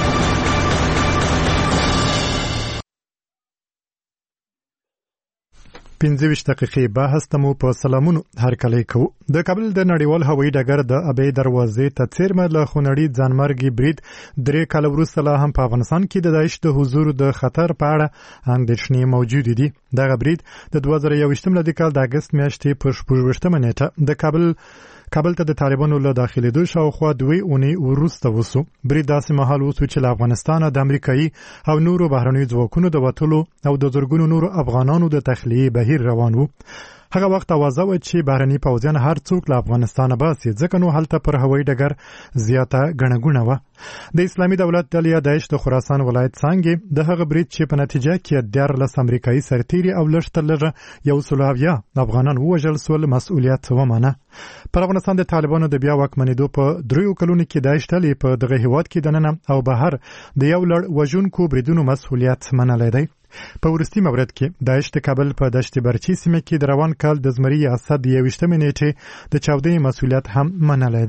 پنځه ویشت دقیقې بحث ته مو په سلامونو هر کله کوو. د کابل د نړیوال هوایي ډګر د ابې دروازې ته څیرمه له خونړي ځانمرګي برید درې کاله وروسته لا هم په افغانستان کې د داعش د حضور د خطر په اړه اندېښنې موجود دي. دغه برید د دوه زره یوویشتم لدې کال د اگست میاشتې په شپږویشتمه نیټه د کابل کابل ته د طالبانو له داخليدو شاوخوا دوه اونۍ وروسته وسو. برید داسې مهال وسو چې له افغانستان د امریکایي او نورو بهرنیو ځواکونو د وټلو او د زرګونو نورو افغانانو د تخلیې بهیر روان وو. هغه وخت اوازه و چې بهرني پوځیان هر څوک له افغانستانه باسي، ځکه نو هلته پر هوایي ډګر زیاته ګڼهګوڼه وه. د اسلامي دولت ډلې داعش د خراسان ولایت څنګه د هغه برید چې په نتیجه کې دیارلس امریکایي سرتیري او لږ تر لږه یو سل اویا افغانان ووژل سول مسؤلیت ومنه. پر افغانستان د طالبانو د بیا واکمنېدو په دریو کلونو کې داعش ډلې په دغه هیواد کې دننه او بهر د یو لړ وژونکو بریدونو مسؤلیت منلی دی. په وروستي مورد کې داعش د کابل په دشت برچي سیمه کې د روان کال د زمري اسد یوویشتمې نیټې د چاودنې مسؤلیت هم منلی دی.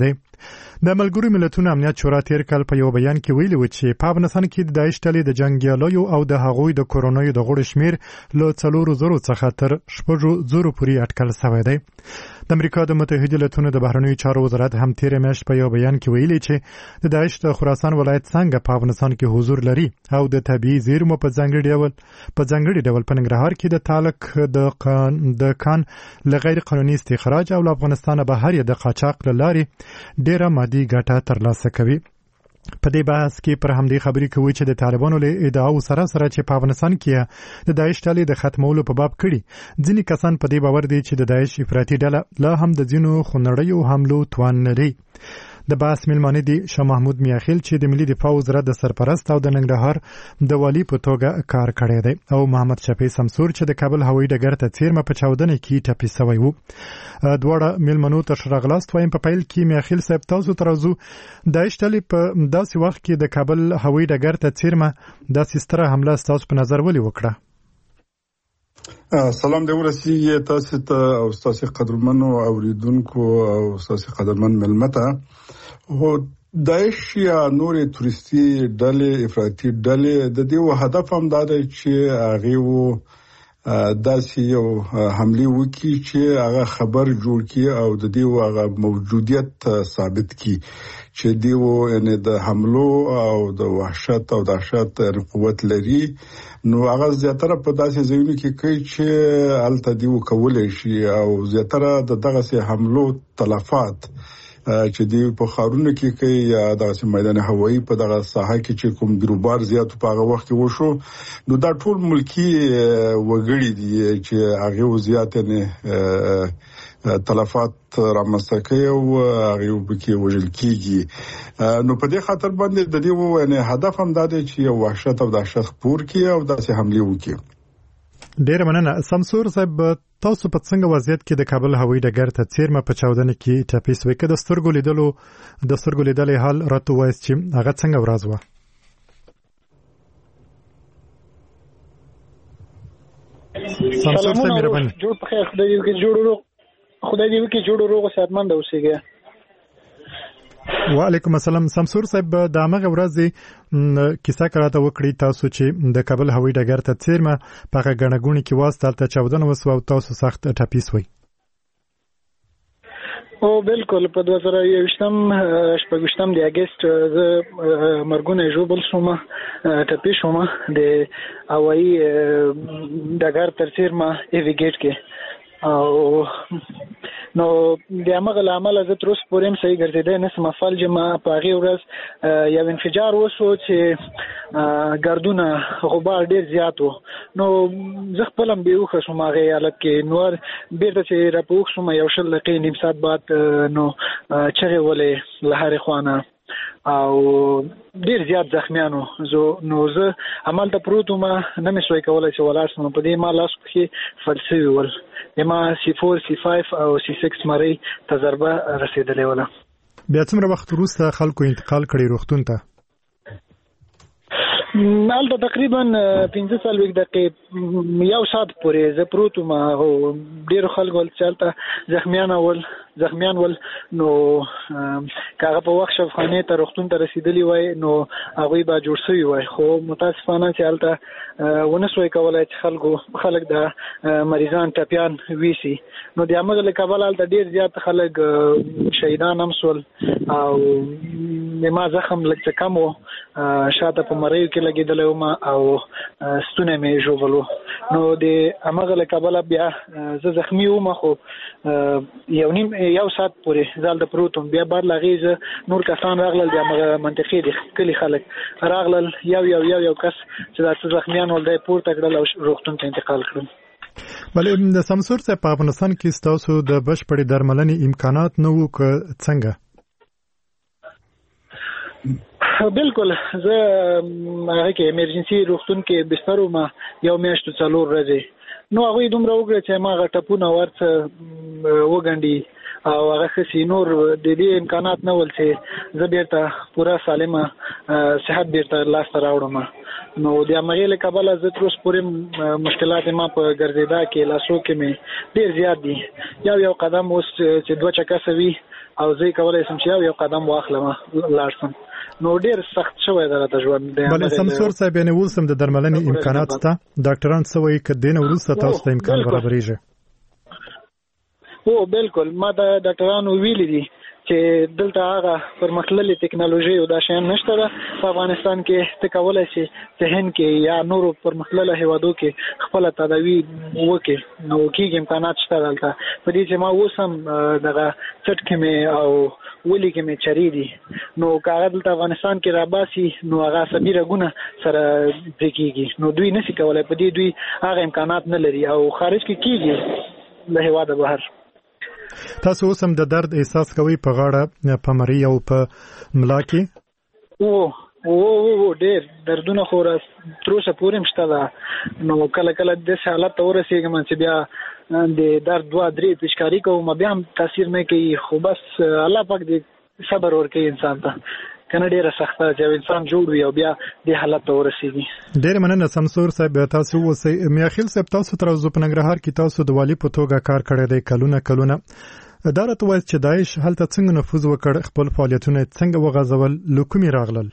د ملګرو ملتونو امنیت شورا تیر کال په یو بیان کې ویلي و چې په افغانستان کې د داعش ډلې د جنګیالیو او د هغوی د کورونیو د غړو شمیر له څلورو زرو څخه تر شپږو زرو پورې اټکل شوی دی. د امریکا د متحده ایالاتونو د بهرنیو چارو وزارت هم تیر میاشت په یو بیان کې ویلي چې د داعش د خراسان ولایت څنګه په افغانستان کې حضور لري او د طبيعي زیرمو په ځانګړي ډول په ځانګړي ډول په ننګرهار کې د تالک د قان د کان لغیر قانوني استخراج او افغانستان بهر د قاچاق لاري ډیره مادي ګټه ترلاسه کوي. په دې بحث کې پر همدې خبرې کوي چې د طالبانو له ادعاو سره سره چې په افغانستان کې د داعش ډلې د ختمولو په باب کړي ځینې کسان په دې باور دي چې د داعش افراطي ډله لا هم د ځینو خونړیو حملو توان لري. د باس ملمانه دي شاه محمود میاخیل چې د ملي دفاع وزارت د سرپرست او د ننګرهار د والی په توګه کار کړی دی او محمد شفیع سمسور چې د کابل هوایي ډګر ته څیرمه په چاودنه کې ټپي شوی وو. دواړه ملمنو ته شراغلاست وایم په پیل کې میاخیل صاحب تاسو ترازو داعش ډلې په داسې وخت کې د کابل هوایي ډګر ته څیرمه داسې ستره حمله تاسو په نظر ولې وکړه؟ سلام دی ورسیږي تاسو ته او تاسو قدرمنو اوریدونکو او تاسو قدرمن ملمته. هو داعش یا نورې تورستي ډلې افراطي ډلې د دې هدف هم دا دی چې هغه وو داسې یو حمله وکړي چې هغه خبر جوړ کړي او د دې هغه موجودیت ثابت کړي چې دیو یعنی د حملو او د وحشت او دهشت قوت لري. نو هغه زیاتره په داسې ځایونو کې کوي چې الته دیو کولای شي او زیاتره د دغه سي حملو تلفات چې دی په خارونو کې کوي یا د میدان هوایی په دغه ساحه کې چې کوم ګروبار زیات په هغه وخت کې وشو نو دا ټول ملکی وګړي دي چې هغه زیات نه تلفات رامنځته کوي او هغه وبکي وژل کیږي. نو په دې خاطر باندې د دې ونه هدف هم دا دی چې یو وحشت او دهشت پور کړي او داسې حمله وکړي. ډیر مننه سمسور صاحب. تاسو په څنګه وضعیت کې د کابل هوایي ډګر ته څیرمه په چاودنه کې ټپي شوی که د سترګو لیدلو د سترګو لیدلې حال راته وایي چې هغه څنګه ورځ وه؟ سلامونه جوړ په خیر خدای دې وکړي جوړ خدای دې وکړي جوړ روغ او صحتمند اوسئ. وعلیکم السلام. سمسور صاحب د هغه ورځې کیسه کړه وکړی تاسو چې د کابل هوایي ډګر ته څیرمه په غنګونی کې واسطه ته چاودنه وسو او تاسو سخت ټپي شوي. او بالکل په دوه زره یوویشتم شپږویشتم د اگست ز مرګونه جوبل شوم ټپي شوم د هوایي ډګر تر څیرمه ایویګیټ کې او نو د هغه عمل از تر اوسه پورې هم صحیح ګرځیدل نه سم فعال جما په هغه ورځ یو انفجار وشو چې ګردونه غبار ډیر زیات وو. نو زه خپل هم به وخه شوم هغه حالت کې نور بیرته چې راپوښ شوم یو شل دقیقې نیم ساعت بعد نو چغې ولې له هر خوانه او ډیر زیات زخمیانو زه نو زه عمل ته پروتوم نه مې شوي کولای چې ولاړ شم په دې ما لاس کې فلسفي ول یما سی فور سی فایو او سی سکس مری تجربه رسیدلې ولا. بیا څومره وخت وروسته خلکو انتقال کړي روغتون ته؟ مالته تقریبا پنځه څلوېښت دقیقې یو ساعت پورې زه پروتوم او ډېر خلک ول چالته زخمیان ول زخمیان ول نو کاغه په وخت شفخانه ته روغتون ته رسیدلی وای نو هغه به جوړ شوی وای خو متاسفانه چالته ونسوي کولای چې خلکو خلک د مریضان ټپيان ویسي نو د امغه له کابل ته ډېر زیات خلک شهیدان هم سول او ما زخم لکه کم وو شاته په مریو کې لګیدل او ما او ستونه مې جوړولو نو د امغه له کابل بیا زه زخمی وم خو یو نیم یو ساعت پورې زال د پروتوم بیا بار لغیزه نور کسان راغلل د امغه منطقي دي کلی خلک راغلل یو یو یو یو کس چې د زخمیان ول د پورته کړل او روغتون ته انتقال کړل. بلې د سمسور څخه په افغانستان کې تاسو د بشپړې درملنې امکانات نه وو که څنګه؟ بالکل زه هغه کې ایمرجنسي روغتون کې بستر ما یو میاشت څلور ورځې نو هغه دومره وګړي چې ما غټپونه ورته وګنډي او هغه خسي نور د دې امکانات نه ول چې زه بیرته پوره سالمه صحت بیرته لاس ته راوړم نو د امغه کابل زه تر اوسه پورې مشکلات ما په ګرځیدا کې لاسو کې مې ډیر زیات دي یو یو قدم اوس چې دوه چکه سوي او زه کولای شم چې یو قدم واخلم لاړم نو ډیر سخت شوی دا د ژوند دی بل سمسور صاحب یې ولسم د درملنې امکانات ته ډاکټران سوي کدين ورسته تاسو ته امکان برابرېږي او بالکل ما د ډاکټرانو ویلي دي چې دلته هغه پرمختللې ټکنالوژي او دا شیان نشته ده په افغانستان کې ته کولای شي چې هند کې یا نورو پرمختللو هیوادو کې خپل تداوی وکړي نو کېږي امکانات شته دلته په دې چې ما اوسم دغه چټ کې مې او ولي کې مې چری دي نو کاغذ دلته افغانستان کې راباسي نو هغه سبیره ګونه سره پکېږي نو دوی نشي کولای په دې دوی هغه امکانات نه لري او خارج کې کېږي له هیواده بهر تاسو اوس هم د درد احساس کوئ په غاړه په مری او په ملا کې او او او ډېر دردونه خو را تر اوسه پورې مشته ده نو کله کله د حالت ته ورسېږم چې بیا د درد دوه درې پیچکاري کوم بیا هم تاثیر نه کوي خو بس الله پاک دې صبر ورکړي انسان ته کنه ډیره سخته چې انسان جوړ وي او بیا د حالت ته ورسېږي ډېر مننه سمسور صاحب تاسو اوسئ میاخیل صاحب تاسو تر اوسه په ننګرهار کې تاسو د والی په توګه کار کړی دی کلونه کلونه دا راته وایي چې داعش هلته څنګه نفوذ وکړ خپل فعالیتونه څنګه وغځول لکومي راغلل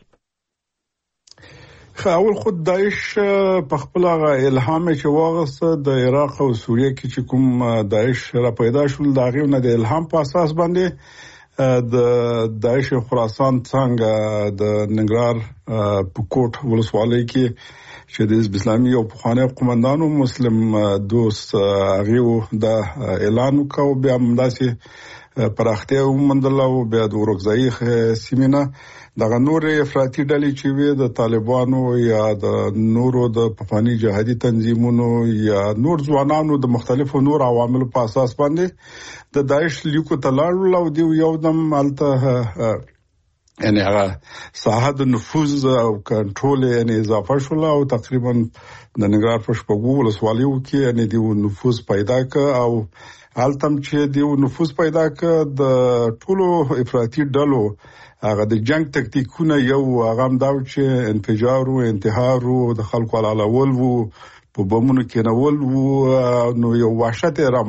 اول خود داعش په خپل هغه الهام چې واغسته د عراق او سوریه کې چې کوم داعش را پیدا شول دا غوونه د الهام په اساس باندې د داعش خراسان څنګه د ننګرهار پکوټ ولسوالۍ کې چې د اسلامي او پخوانی قومندانو مسلم دوست هغه د اعلان وکاو بیا همداسې پراختیا ومندل او بیا د ورغځای سیمینه دغه نور افراطي ډلې چې وي د طالبانو یا د نورو د پخوانی جهادي تنظیمونو یا نور ځوانانو د مختلفو نور عواملو په اساس باندې د داعش لیکو تلاړ او دی یو دم الته یعنی هغه ساحه د نفوذ او کنټرول یعنی اضافه شول او تقریبا د ننګرهار په شپږو ولسوالیو کې یعنی د نفوذ پیدا ک او حالتم چې د نفوذ پیدا ک د ټولو افراطي ډلو هغه د جنگ تکتیکونه یو هغه هم دا چې انفجار او انتحار او د خلکو علالول وو په بمونو کې نول وو نو یو وحشت را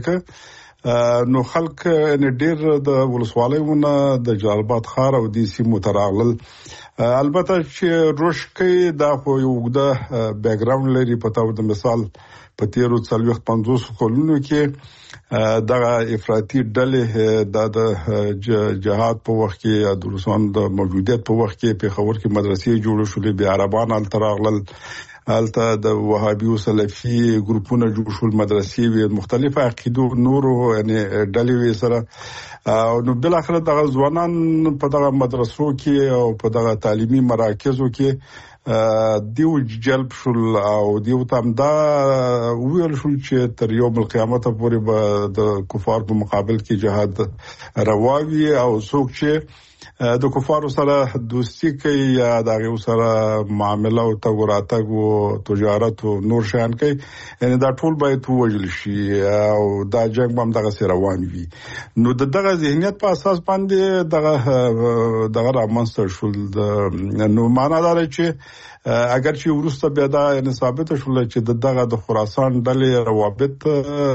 مستکه نو خلک ان ډیر د ولسوالیونه د جلالباد خار او د سیمو تراغل البته چې روشکې دا خو یو د بیک ګراوند لري په تاسو د مثال په تیرو څلويخ پنځوس کلونو کې دغه افراطي ډلې د جهاد په وخت کې د روسانو د موجودیت په وخت کې په خبر کې مدرسې جوړ شولې بیا عربان ال تراغل الته د وهابي او سلفي ګروپونه جوړ شول مدرسې وی مختلفه عقیدو نورو یعنی ډلې وی سره او نو بل اخر د ځوانان په دغه مدرسو کې او په دغه تعلیمي مراکزو کې دیو جلب شول او دیو تام دا ویل شول چې تر یوم القیامت پورې به د کفار په مقابل کې جهاد رواوي او څوک چې د کفارو سره دوستی کوي یا دغه سره معاملې او تګوراتګ او تجارت او نور شان کوي یعنی دا ټول باید وجل شي او دا جنگ هم دغه سره روان وي نو دغه ذهنیت په اساس باندې دغه دغه رامنځته شول نو معنا دا چې اگر چې ورسته بیا دا یعنی ثابت شول چې دغه د خراسان ډلې روابط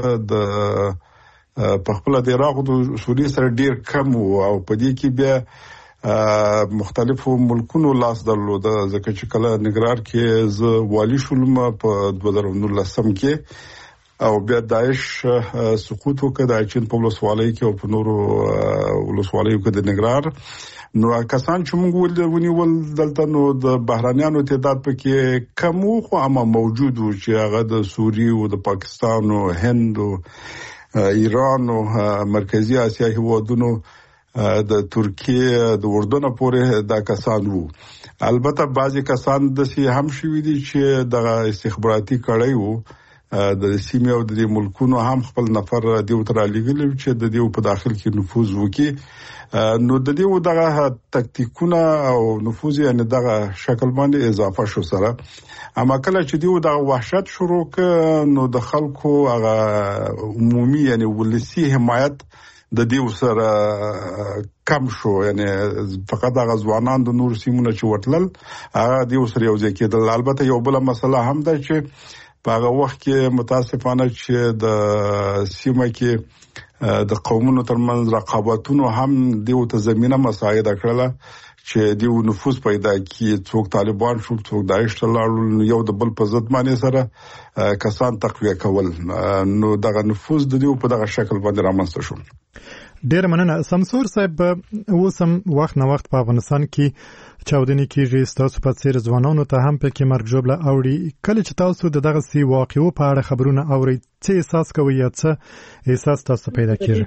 د په خپل د عراق او سوریه سره ډیر کم او په دې کې بیا مختلفو ملکونو لاس درلود ځکه چې کله ننګرهار کې ز والی شولم په دوه زره نولسم کې او بیا داعش سقوط وکړ د چین په ولسوالۍ کې او په نورو ولسوالیو کې د ننګرهار نو کسان چې موږ ونیول دلته نو د بهرانيانو تعداد پکې کم خو هم موجود و چې هغه د سوریه او د پاکستان او هند او ایران او مرکزی اسیا هیوادونو د ترکیه د اردن پورې دا کسان وو البته بعضی کسان د سی هم شوی دي چې د استخباراتي کړای وو د سیمه او د ملکونو هم خپل نفر دیو تر لګل چې د دیو په داخل کې نفوذ وکي نو د دیو دغه تکتیکونه او نفوذ یعنی دغه شکل باندې اضافه شو سره اما کله چې دیو دغه وحشت شروع ک نو د خلکو هغه عمومي یعنی ولسی حمایت د دې سره کم شو، یعنی فقط هغه ځوانان د نور سیمونو چې وټلل هغه دې سره یو ځای کېدل. البته یو بل مسله هم ده چې په هغه وخت کې متاسفانه چې د سیمه کې د قومونو ترمنځ رقابتونو هم دیو ته زمينه مساعده کړله چې دیو نفوذ پیدا کی، څوک طالبان شو څوک داعش ته لاړل، یو د بل په ضد باندې سره کسان تقویه کول، نو دغه نفوذ د دیو په دغه شکل باندې رامنځته شو. ډیر مننه سمسور صاحب. اوسم وخت نه وخت په افغانستان کې چاودنې کیږي، تاسو په څیر ځوانانو ته هم په کې مرګ ژوبله اوړي. کله چې تاسو د دغه سی واقعو په اړه خبرونه اورئ څه احساس کوئ یا څه احساس تاسو پیدا کیږي؟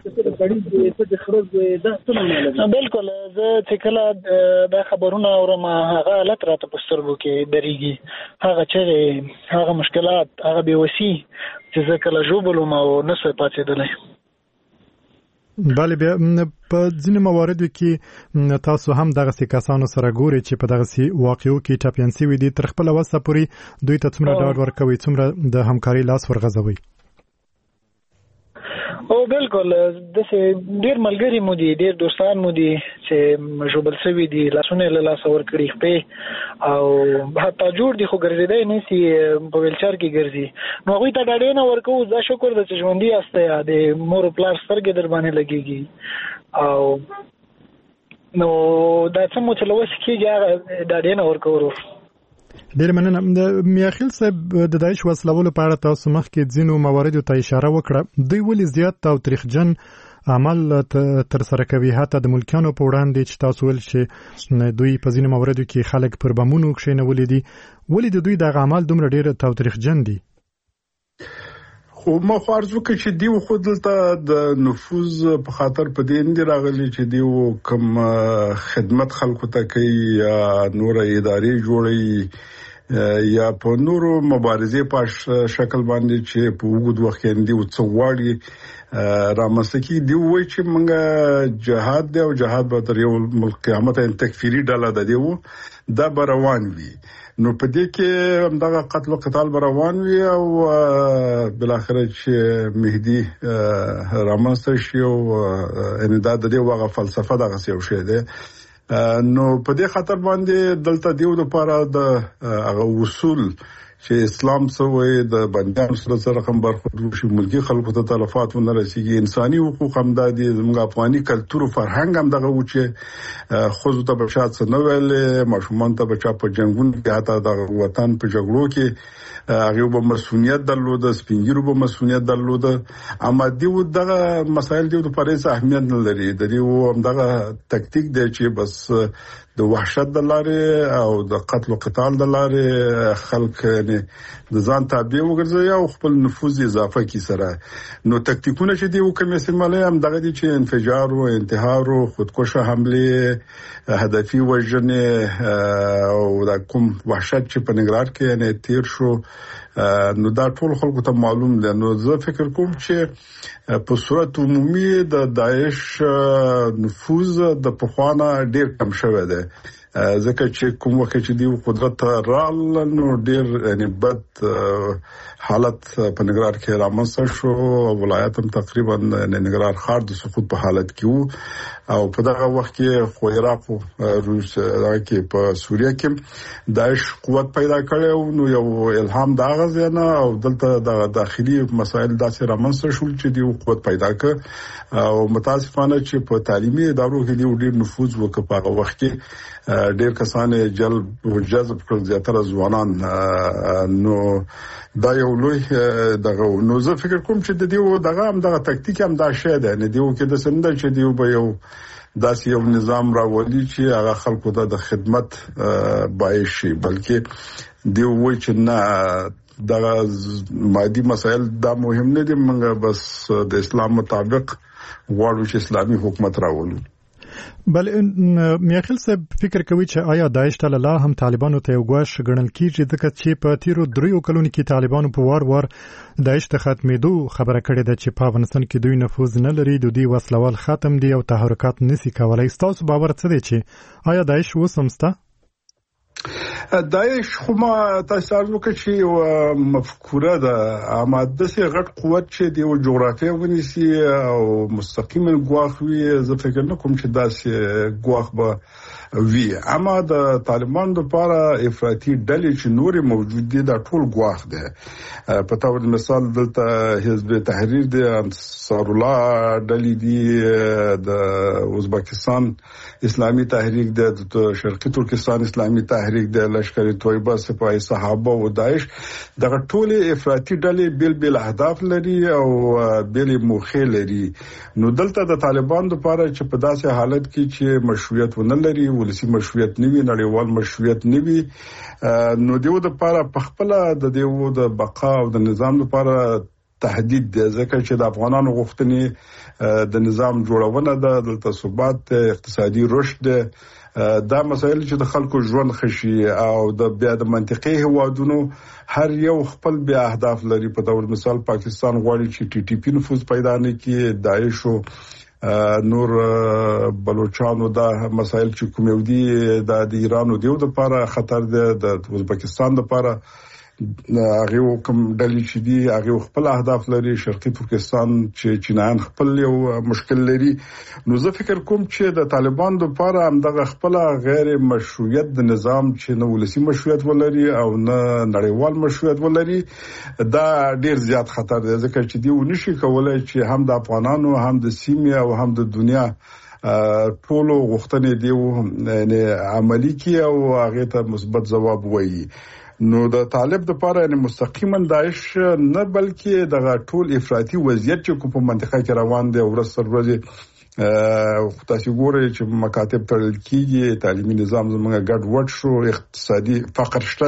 بالکل زه چې کله دا خبرونه اورم هغه حالت راته په سترګو کې درېږي، هغه چې هغه مشکلات هغه بېوسي چې زه کله ژوبلم او نه سوی پاتېدلی. بله بیا په ځینې مواردو کې تاسو هم دغه سي کسانو سره ګوري چې په دغه سي واقعو کې ټاپیان سوي دي، تر خپل وسه پورې دوی ته څومره ډاډ ورکوي، څومره د همکاري لاس ورغځوي؟ او بالکل داسې ډېر ملګري مو دي، ډېر دوستان مو دي چې ژوبل سوي دي، لاسونه یې له لاسه ورکړي، خپې او حتی جوړ دي خو ګرځېدی نه سي، په ویلچر کې ګرځي. نو هغوی ته ډاډ نه ورکوو، دا شکر ده چې ژوندي یاست، د مور و پلار سترګې در باندې لګېږي او نو دا څه مو چې له وسې کېږي هغه ډاډ نه ورکوو. ډېر مننه. میاخیل صاحب د داعش وسلولو په اړه تاسو مخکې ځینو مواردو ته اشاره وکړه، دوی ولې زیات تاوتریخجن عمل تر سره کوي حتی د ملکیانو په وړاندې چې تاسو ول چې دوی په ځینو مواردو کې خلک پر بمونو کښېنولي دي، ولې د دوی دغه عمل دومره ډېر تاوتریخجن دي؟ خو ما خو عرض وکړ چې دیو خو دلته د نفوذ په خاطر په دې نه راغلي چې دیو کوم خدمت خلکو ته کوي یا نور ادارې جوړي یا په نورو مبارزې په شکل باندې چې په وګړو وخت کې دیو څوړي رامسکی دیو وای چې موږ جهاد دی او جهاد به تر یو ملک قیامت ان تکفیری ډاله د دیو دا بروان وي. نو په دې کې همدغه قتل او قتال روان وي او بل اخر چې مهدي رامنځته شي او ان دا د دې واغه فلسفه دغه یو شی دی. نو په دې خاطر باندې دلته دیو لپاره د هغه اصول چې اسلام سوی د بندیانو سره سره هم برخوردو شي، ملکی خلکو ته تلفات ونه رسیږي، انساني حقوق هم د زموږ افغاني کلتور او فرهنګ هم دغه و چې خو ته بچات څه نه ویل، ماشومان ته بچا په جنگونو کې حتی د وطن په جګړو کې هغه به مسؤلیت درلوده، سپینګیرو به مسؤلیت درلوده، اما دیو دغه مسایل دیو د پرېز اهمیت نه لري. د دیو هم دغه تکتیک دی چې بس د وحشت د لارې او د قتل او قتال د لارې خلک د ځان تابع وګرځي او خپل نفوذ اضافه کی سره. نو تکتیکونه چې دی وکم استعمالي هم دغه دي چې انفجار او انتحار او خودکشه حمله هدفي وژنې او د کوم وحشت چې په نګران کې نه تیر شو، نو دا ټول خلکو ته معلوم دي. نو زه فکر کوم چې په صورت عمومي د داعش نفوذ د پخوانه ډیر کم شوی دی، ځکه چې کوم وخت چې دی قدرت رال نو ډیر یعنی بد حالت په نګران کې رامنځته شو، ولایت هم تقریبا نګران ښار د سقوط په حالت کې وو او په دغه وخت کې خو عراق او روس کې په سوریه کې داعش قوت پیدا کړو. نو یو الهام دا غزنه او دلته د داخلي مسایل داسې رامنځته شول چې دی قوت پیدا کړ او متاسفانه چې په تعلیمي ادارو کې دی ډیر نفوذ وکړ. په وخت کې ډیر کسان جلب او جذب کړل، زیاتره ځوانان. نو دا یو لوی دغه نو زه فکر کوم چې د دیو دغه هم دغه تکتیک هم دا شی دی، نه دیو کې د سند چې دیو به یو داسې یو نظام راولي چې هغه خلکو ته د خدمت باعث شي، بلکې دیو وایي چې نه دغه مادي مسایل دا مهم نه دي، موږ بس د اسلام مطابق غواړو چې اسلامي حکومت راولو. بل میاخیل صاحب فکر کوي چې آیا داعش ته لا هم طالبانو ته یو ګواښ ګڼل کیږي، ځکه چې په تیرو دریو کلونو کې طالبانو په وار وار داعش ته ختمېدو خبره کړې ده چې په افغانستان کې دوی نفوذ نه لري، د دوی وسلوال ختم دي او تحرکات نشي کولای. ستاسو باور څه دی چې آیا داعش اوس هم شته؟ داعش خو ما تاسو وکړي چې مفکوره ده اماده سي غټ قوت چې دی او جغرافیه ونیسي او مستقیما ګواخ وي زه فکر نه کوم چې داسې ګواخ به وی اما د طالبان لپاره افراطي ډلې چې نورې موجود دي دا ټول ګواخ ده په تور مثال دلته حزب تحریر دی انصار الله ډلې دي د ازبکستان اسلامي تحریک دی د شرقي ترکستان اسلامي تحریک دی لشکر طیبه سپاه صحابه او داعش دغه ټول افراطي ډلې بل بل اهداف لري او بل موخه لري نو دلته د طالبان لپاره چې په داسې حالت کې چې مشروعیت ونه لري ولسی مشروعیت نیوي نړیوال مشروعیت نیوي نو دیو د لپاره په خپل د دیو د بقا او د نظام لپاره تهدید دی ځکه چې د افغانانو غوښتنې د نظام جوړونه ده د ثبات اقتصادي رشد دا مسایل چې د خلکو ژوند خشي او د بیا د منطقي هوادونو هر یو خپل بیا اهداف لري په تور مثال پاکستان غواړي چې ټي ټي پی نفوذ پیدا نه کړي داعش او نور بلوچستان دا مسایل چې کوم ودی د ایران او دیو د لپاره خطر دی د ازبکستان لپاره هغه کوم ډلې چې دی هغه خپل اهداف لري شرقي ترکستان چې چینایان خپل یو مشکل لري نو زه فکر کوم چې د طالبان لپاره هم دغه خپل غیر مشروعیت د نظام چې نو ولسی مشروعیت ولري او نه نړیوال مشروعیت ولري دا ډیر زیات خطر دی ځکه چې دی ونشي کولای چې هم د افغانانو هم د سیمې او هم د دنیا ټولو غوښتنې دی یعنی عملی کی او هغه ته مثبت جواب وایي نو د طالب د لپاره یعنی مستقیما داعش نه بلکې د ټول افراطي وضعیت چې په منطقه کې روان دی ورسره ورځي تاسو ګورئ چې مکاتب تړل کیږي تعلیمي نظام زموږ ګډ وډ شو اقتصادي فقر شته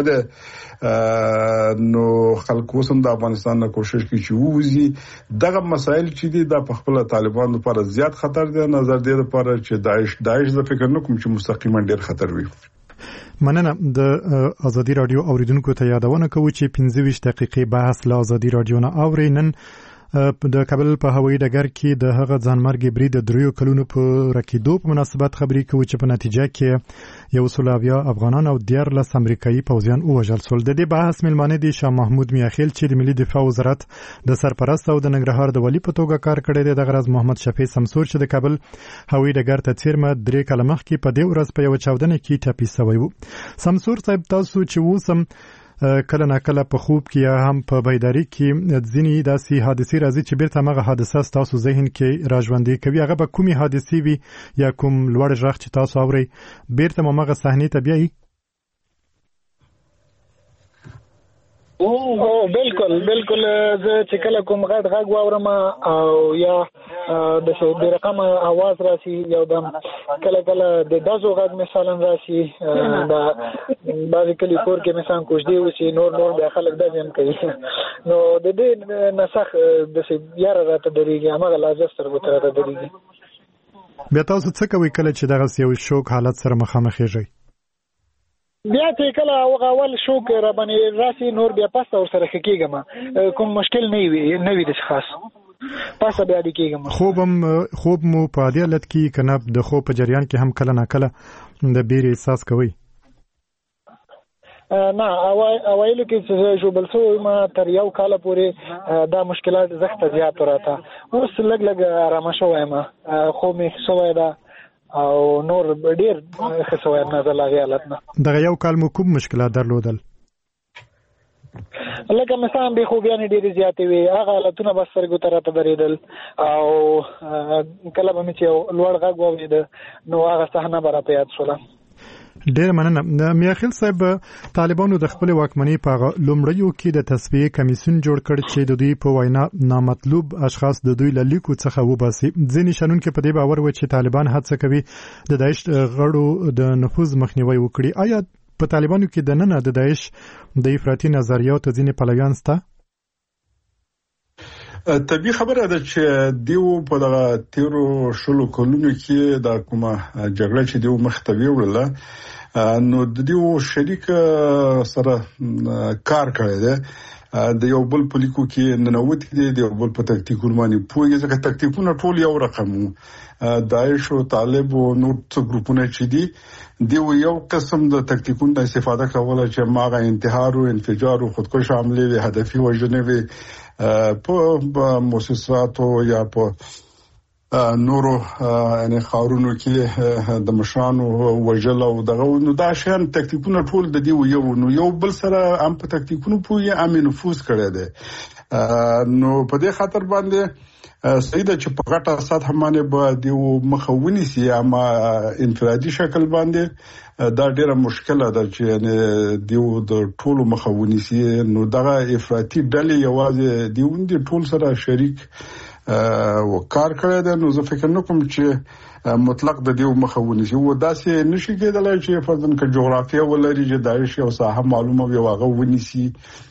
ده نو خلکو سم د افغانستان نه کوشش کوي چې ووزي دغه مسایل چې دي د خپل طالبانو لپاره زیات خطر دی نظر دی لپاره چې داعش داعش د فکر نه کوم چې مستقیما ډیر خطر وي مننه د ازادي رادیو اوریدونکو ته یادونه کوم چې پنځه ویشت دقیقې بحث له ازادي رادیو نه اورینن د کابل په هوایي ډګر کې د هغه ځانمرګي برید د دریو کلونو په رکیدو په مناسبت خبرې کوي چې په نتیجه کې یو سلاویا افغانان او دیارلس امریکایي پوځیان ووژل شول د دې بحث ملمانه دي شاه محمود میاخیل چې د ملي دفاع وزارت د سرپرست او د ننګرهار د ولی په توګه کار کړی دی د غرض محمد شفیع سمسور چې د کابل هوایي ډګر ته څیرمه درې کاله مخکې په دې ورځ په یو چاودنه کې ټپي شوی و سمسور صاحب تاسو چې وسم کله نه کله په خوب کې یا هم په بیداری کې ځینې داسې حادثې راځي چې بیرته هغه حادثه تاسو ذهن کې راژوندې کوي هغه به کومې حادثې وي یا کوم لوړ غږ چې تاسو اورئ بیرته هغه صحنې ته بیایي او بالکل بالکل زه چې کله کوم غټ غږ واورم او یا د څه د رقم आवाज راشي یو دم کله کله د دازو غږ مثلا راشي دا بعضی کلی کور کې مثلا کوژدي وشي نور نور د خلک د ځم کوي نو د دې نسخ د څه یاره راته درېږي هغه لازم سره وته راته درېږي بیا تاسو څه کوي کله چې دغه یو شوک حالت سره مخامخ کیږئ بیا چې کله هغه اول شوک را باندې راسي نور بیا پاسه ور سره کېږم کوم مشکل نه وي نه وي د خاص پاسه بیا د کېږم خوب هم خوب مو په دې حالت کې کنه د خوب په جریان کې هم کله نه کله د بیر احساس کوي نه اوایلو کې چې جوبل سو ما تر یو کال پورې دا مشکلات زخت زیات راته اوس لګ لګ آرام شوم خو مې سوې دا او نور ډیر خسوای نه زلاغي حالت نه دغه یو کال مو کوم مشکلات درلودل لکه مثلا به خو بیان ډیر زیاتې وي هغه حالتونه بس سرګو تر ته درېدل او کله به چې لوړ غږ ووید نو هغه صحنه برا پیاد شول ډیر مننه میاخیل صاحب طالبانو د خپل واکمنۍ په لومړیو کې د تصفیه کمیسیون جوړ کړ چې د دوی په وینا نامطلوب اشخاص د دوی له لیکو څخه وباسي ځینې شنونکو په دې باور و چې طالبان هڅه کوي د داعش غړو د نفوذ مخنیوي وکړي آیا په طالبانو کې د نن د داعش د افراطي نظریاتو ځینې پلویان شته طبیعي خبره ده چې دیو په دغه تیرو شلو کلونو کې د کومه جګړه چې دیو مخ ته ویوړله نو د دیو شریک سره کار کړی دی د یو بل په لیکو کې ننوتي دي، د یو بل په تکتیکونو باندې پوهیږي، ځکه تکتیکونه ټول یو رقم وو. داعش او طالب او نور څه ګروپونه چې دي دی یو قسم د تکتیکونو استفاده کوله چې ماغه انتحار او انفجار او خودکش حمله وی هدفي وژنې وی په مؤسساتو یا په نورو یعنی خارونو کې د مشرانو وژل او دغه نو دا شان تکتیکونه ټول د دې یو نو یو بل سره هم په تکتیکونو پوهه امي نفوذ کړی دی. نو په دې خاطر باندې سیده چې په غټه سطح باندې به د مخاوني سي اما انفرادي شکل باندې دا ډیره مشکله ده چې یعنی دیو د ټولو مخاوني سي. نو دغه افراطي ډلې یوازې دیوندي ټول سره شریک و کار کړی دی. نو زه فکر نه کوم چې مطلق د دیو مخاوني سي و داسې نشي کېدلای چې فرضاً که جغرافیه ولري چې داعش یو ساحه معلومه وي واغه ونیسي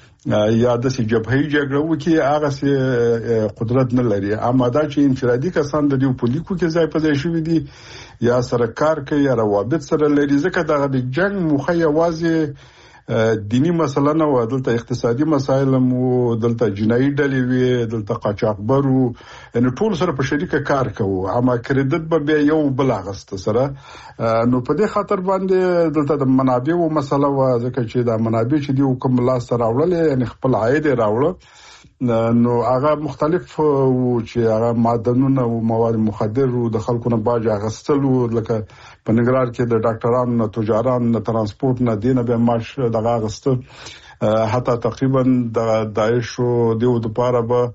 یا د سي جبهي جګړه وکي هغه سي قدرت نه لري. اما دا چې انفرادي کسان د دیو پولیکو کې ځای په ځای شوی دي یا سره کار کوي یا روابط سره لري، ځکه دغه د جنگ موخه یوازې دینی مسله نه و، دلته اقتصادي مسایل مو، دلته جنایي ډلې وي، دلته قاچاقبر وو، یعنی ټول سره په شریکه کار کوو. اما کریډټ به بیا یو بل اغسته سره. نو په دې خاطر باندې دلته د منابعو مسله و، ځکه چې د منابع چې دی کوم لاس سره راوړل یعنی خپل عاید راوړل نو هغه مختلف وو چې هغه معدنونه او مواد مخدر او د خلکو نه باج اغستل، لکه په نګرار کې د ډاکټرانو نه، تجارانو نه، ترانسپورت نه، دینه به معاش دغه اغسته. حتی تقریبا د داعش او دیو د پاره به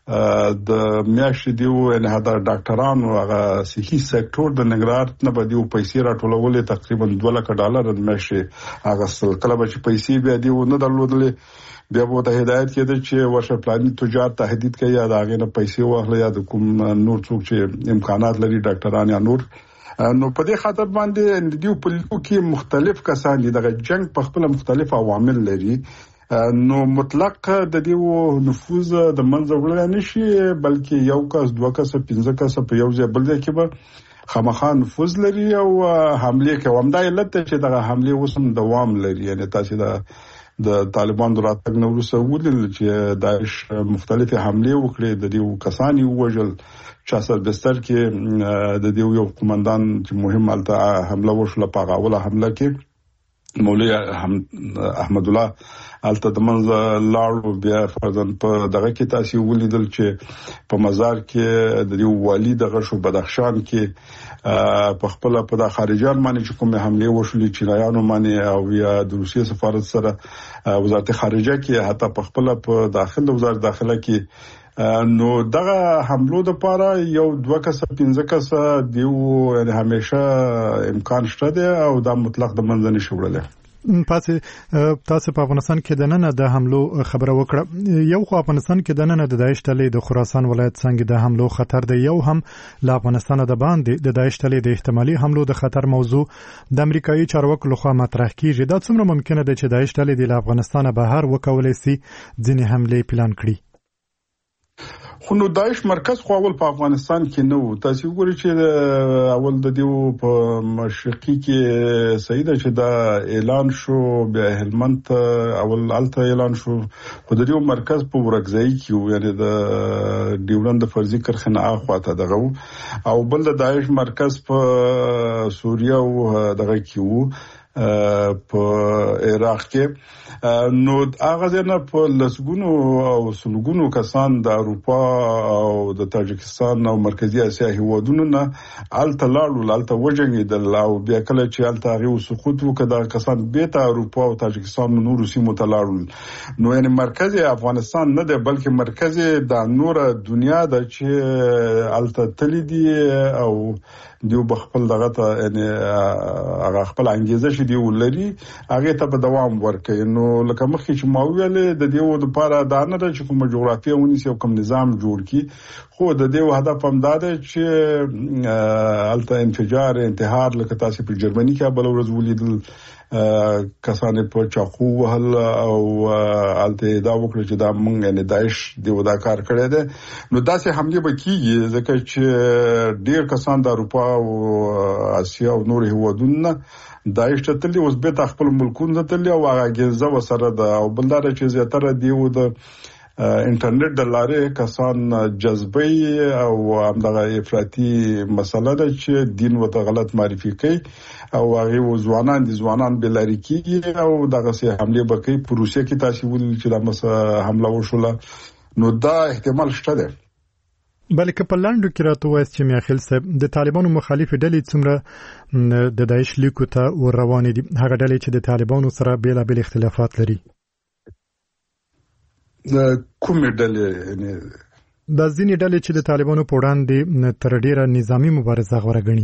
د میاشتې دیو یعنی حتی ډاکټرانو هغه صحي سکتور د نګرار نه به دیو پیسې راټولولې تقریبا دوه لک ډالر د میاشتې اغستل. کله به چې پیسې بیا دیو نه درلودلې بیا به ته هدایت کېده چې ورشه پلاني تجار تهدید کوي یا د هغه نه پیسې واخلي یا د کوم نور څوک چې امکانات لري ډاکټران یا نور. نو په دې خاطر باندې د دیو په لیکو کې مختلف کسان دي، دغه جنگ په خپل مختلف عوامل لري. نو مطلق د دیو نفوذ د منځ وړل نشي، بلکې یو کس، دوه کس، پنځه کس په یو ځای بل ځای کې به خامخا نفوذ لري او حمله کوي. همدا علت چې دغه حمله وسم دوام لري. یعنی تاسو د د طالبانو راتګ نو وروسته ولل چې داعش مختلفه حمله وکړي، د دې کسانی وژل، چا سر بستر کې د دې یو قومندان چې مهم الته حمله وشله، په اوله حمله کې مولوی احمد الله الته د منځ لاړو. بیا فرضاً په دغه کې تاسو ولیدل چې په مزار کې د دې والی دغه شو بدخشان کې په خپل په د خارجيان باندې چې کومه حمله وشولې چینایانو باندې او یا د روسیې سفارت سره وزارت خارجه کې، حتی په خپل په داخله وزارت داخله کې. نو دغه حملو د پاره یو دوه کس، پنځه کس دیو یعنی همیشه امکان شته دی او دا مطلق د منځ نه شوړل. پاتې تاسو په افغانستان کې د نن د حملو خبره وکړه. یو خو افغانستان کې د نن د داعش ډلې د خراسان ولایت څنګه د حملو خطر دی، یو هم له افغانستان د باندې د داعش ډلې د احتمالي حملو د خطر موضوع د امریکایي چارواکو لخوا مطرح کیږي. دا څومره ممکنه ده چې داعش ډلې د افغانستان بهر وکولای شي ځینې حمله پلان کړي؟ خو نو داعش مرکز خو اول په افغانستان کې نه وو. تاسو وګورئ چې اول د دیو په مشرقي کې سیده چې دا اعلان شو، بیا هلمند اول الته اعلان شو، خو د دیو مرکز په ورکزای کې یعنی د ډیورند فرضي کرخنه اخواته دغه او بل د داعش مرکز په سوریه او دغه کې وو په عراق کې. نو هغه ځنه په لسګونو او سلګونو کسان د اروپا او د تاجکستان او مرکزی اسیا هیوادونو نه الته لاړو، الته وجنګیدل او بیا کله چې الته هغه سقوط وکړه کسان بیت اروپا او تاجکستان نور سیمو ته لاړل. نو یعنی مرکزی افغانستان نه دی بلکې مرکزی د نور دنیا د چې الته تل دي او دیو بخپل دغه ته یعنی هغه خپل انګیزه شې دی ولري هغه ته په دوام ورکړي. نو لکه مخکې چې ما ویل د دیو د لپاره دا نه ده چې کوم جغرافیه ونیسي او کوم نظام جوړ کی، خو د دیو هدف هم دا دی چې الته انفجار انتحار لکه تاسو په جرمني کې بل ورځ ولیدل کسان په چاقو وهل او الته دا وکړي چې دا مونږ نه داعش دی ودا کار کړی دی نو داسې حمله به کیږي ځکه چې ډیر کسان د اروپا او اسیا او نور هیوادونو داعش ته تللی اوس به خپل ملکونو ته تللی او هغه ګزه وسره د او بلدار چې زیاتره دی و د انټرنیټ د لارې کسان جذبي او همدغه افراطي مسله ده چې دین وته غلط معرفي کوي او هغه ځوانان دي ځوانان بلاري کیږي او دغه سي حمله وکړي په روسیه کې تاسو ولې چې دا مسله حمله وشوله نو دا احتمال شته ده بلکې په لاندو کې راته وایي چې میاخیل صاحب د طالبانو مخالف ډلې څومره د داعش لیکو ته ور روانې دي هغه ډلې چې د طالبانو سره بیلابل اختلافات لري کومې ډلې یعنی د ځینې ډلې چې د طالبانو په وړاندې تر ډیره نظامی مبارزه غوره ګڼي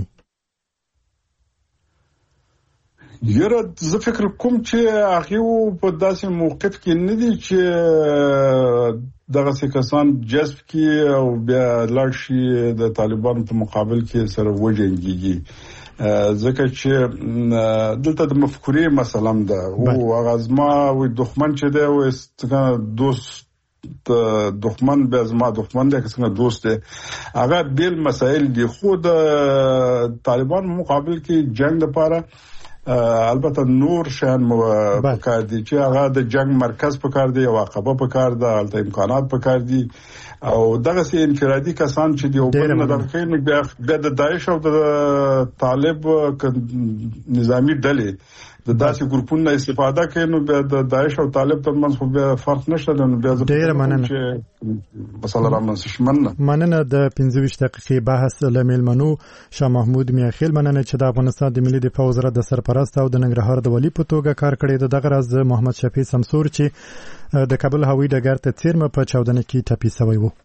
یره زه فکر کوم چې هغه په داسې موقف کې نه دي چې دغه څه کسان جذب کی او بیا لړشي د طالبانو په مقابل کې سره وجنګيږي ځکه چې دلته د مفکورې مثلا ده او غزما او دښمن چې ده او څنګه دوست دښمن به زما دښمن ده څنګه دوست ده هغه بیل مسائل دي خود طالبان مقابل کې جنگ لپاره البته نور شان پکار دي چې هغه د جنگ مرکز پکار دی او عقبه پکار ده البته امکانات پکار دي او دغه سي انفرادي کسان چې دی او بل نه درخین بیا د داعش او د طالب نظامی ډلې د داسې ګروپونو استفاده کوي نو بیا د داعش او طالب ترمنځ خو بیا فرق نشته نو بیا ډیر مننه مثلا رامن شمنه مننه د پنځه ویشت دقیقې بحث لمیل منو شاه محمود میاخیل مننه چې د افغانستان د ملي دفاع وزارت د سرپرست او د ننګرهار د ولی په توګه کار کړی دغه راز محمد شفیع سمسور چې د کابل هوایي ډګر ته څیرمه په چاودنه کې ټپي شوی و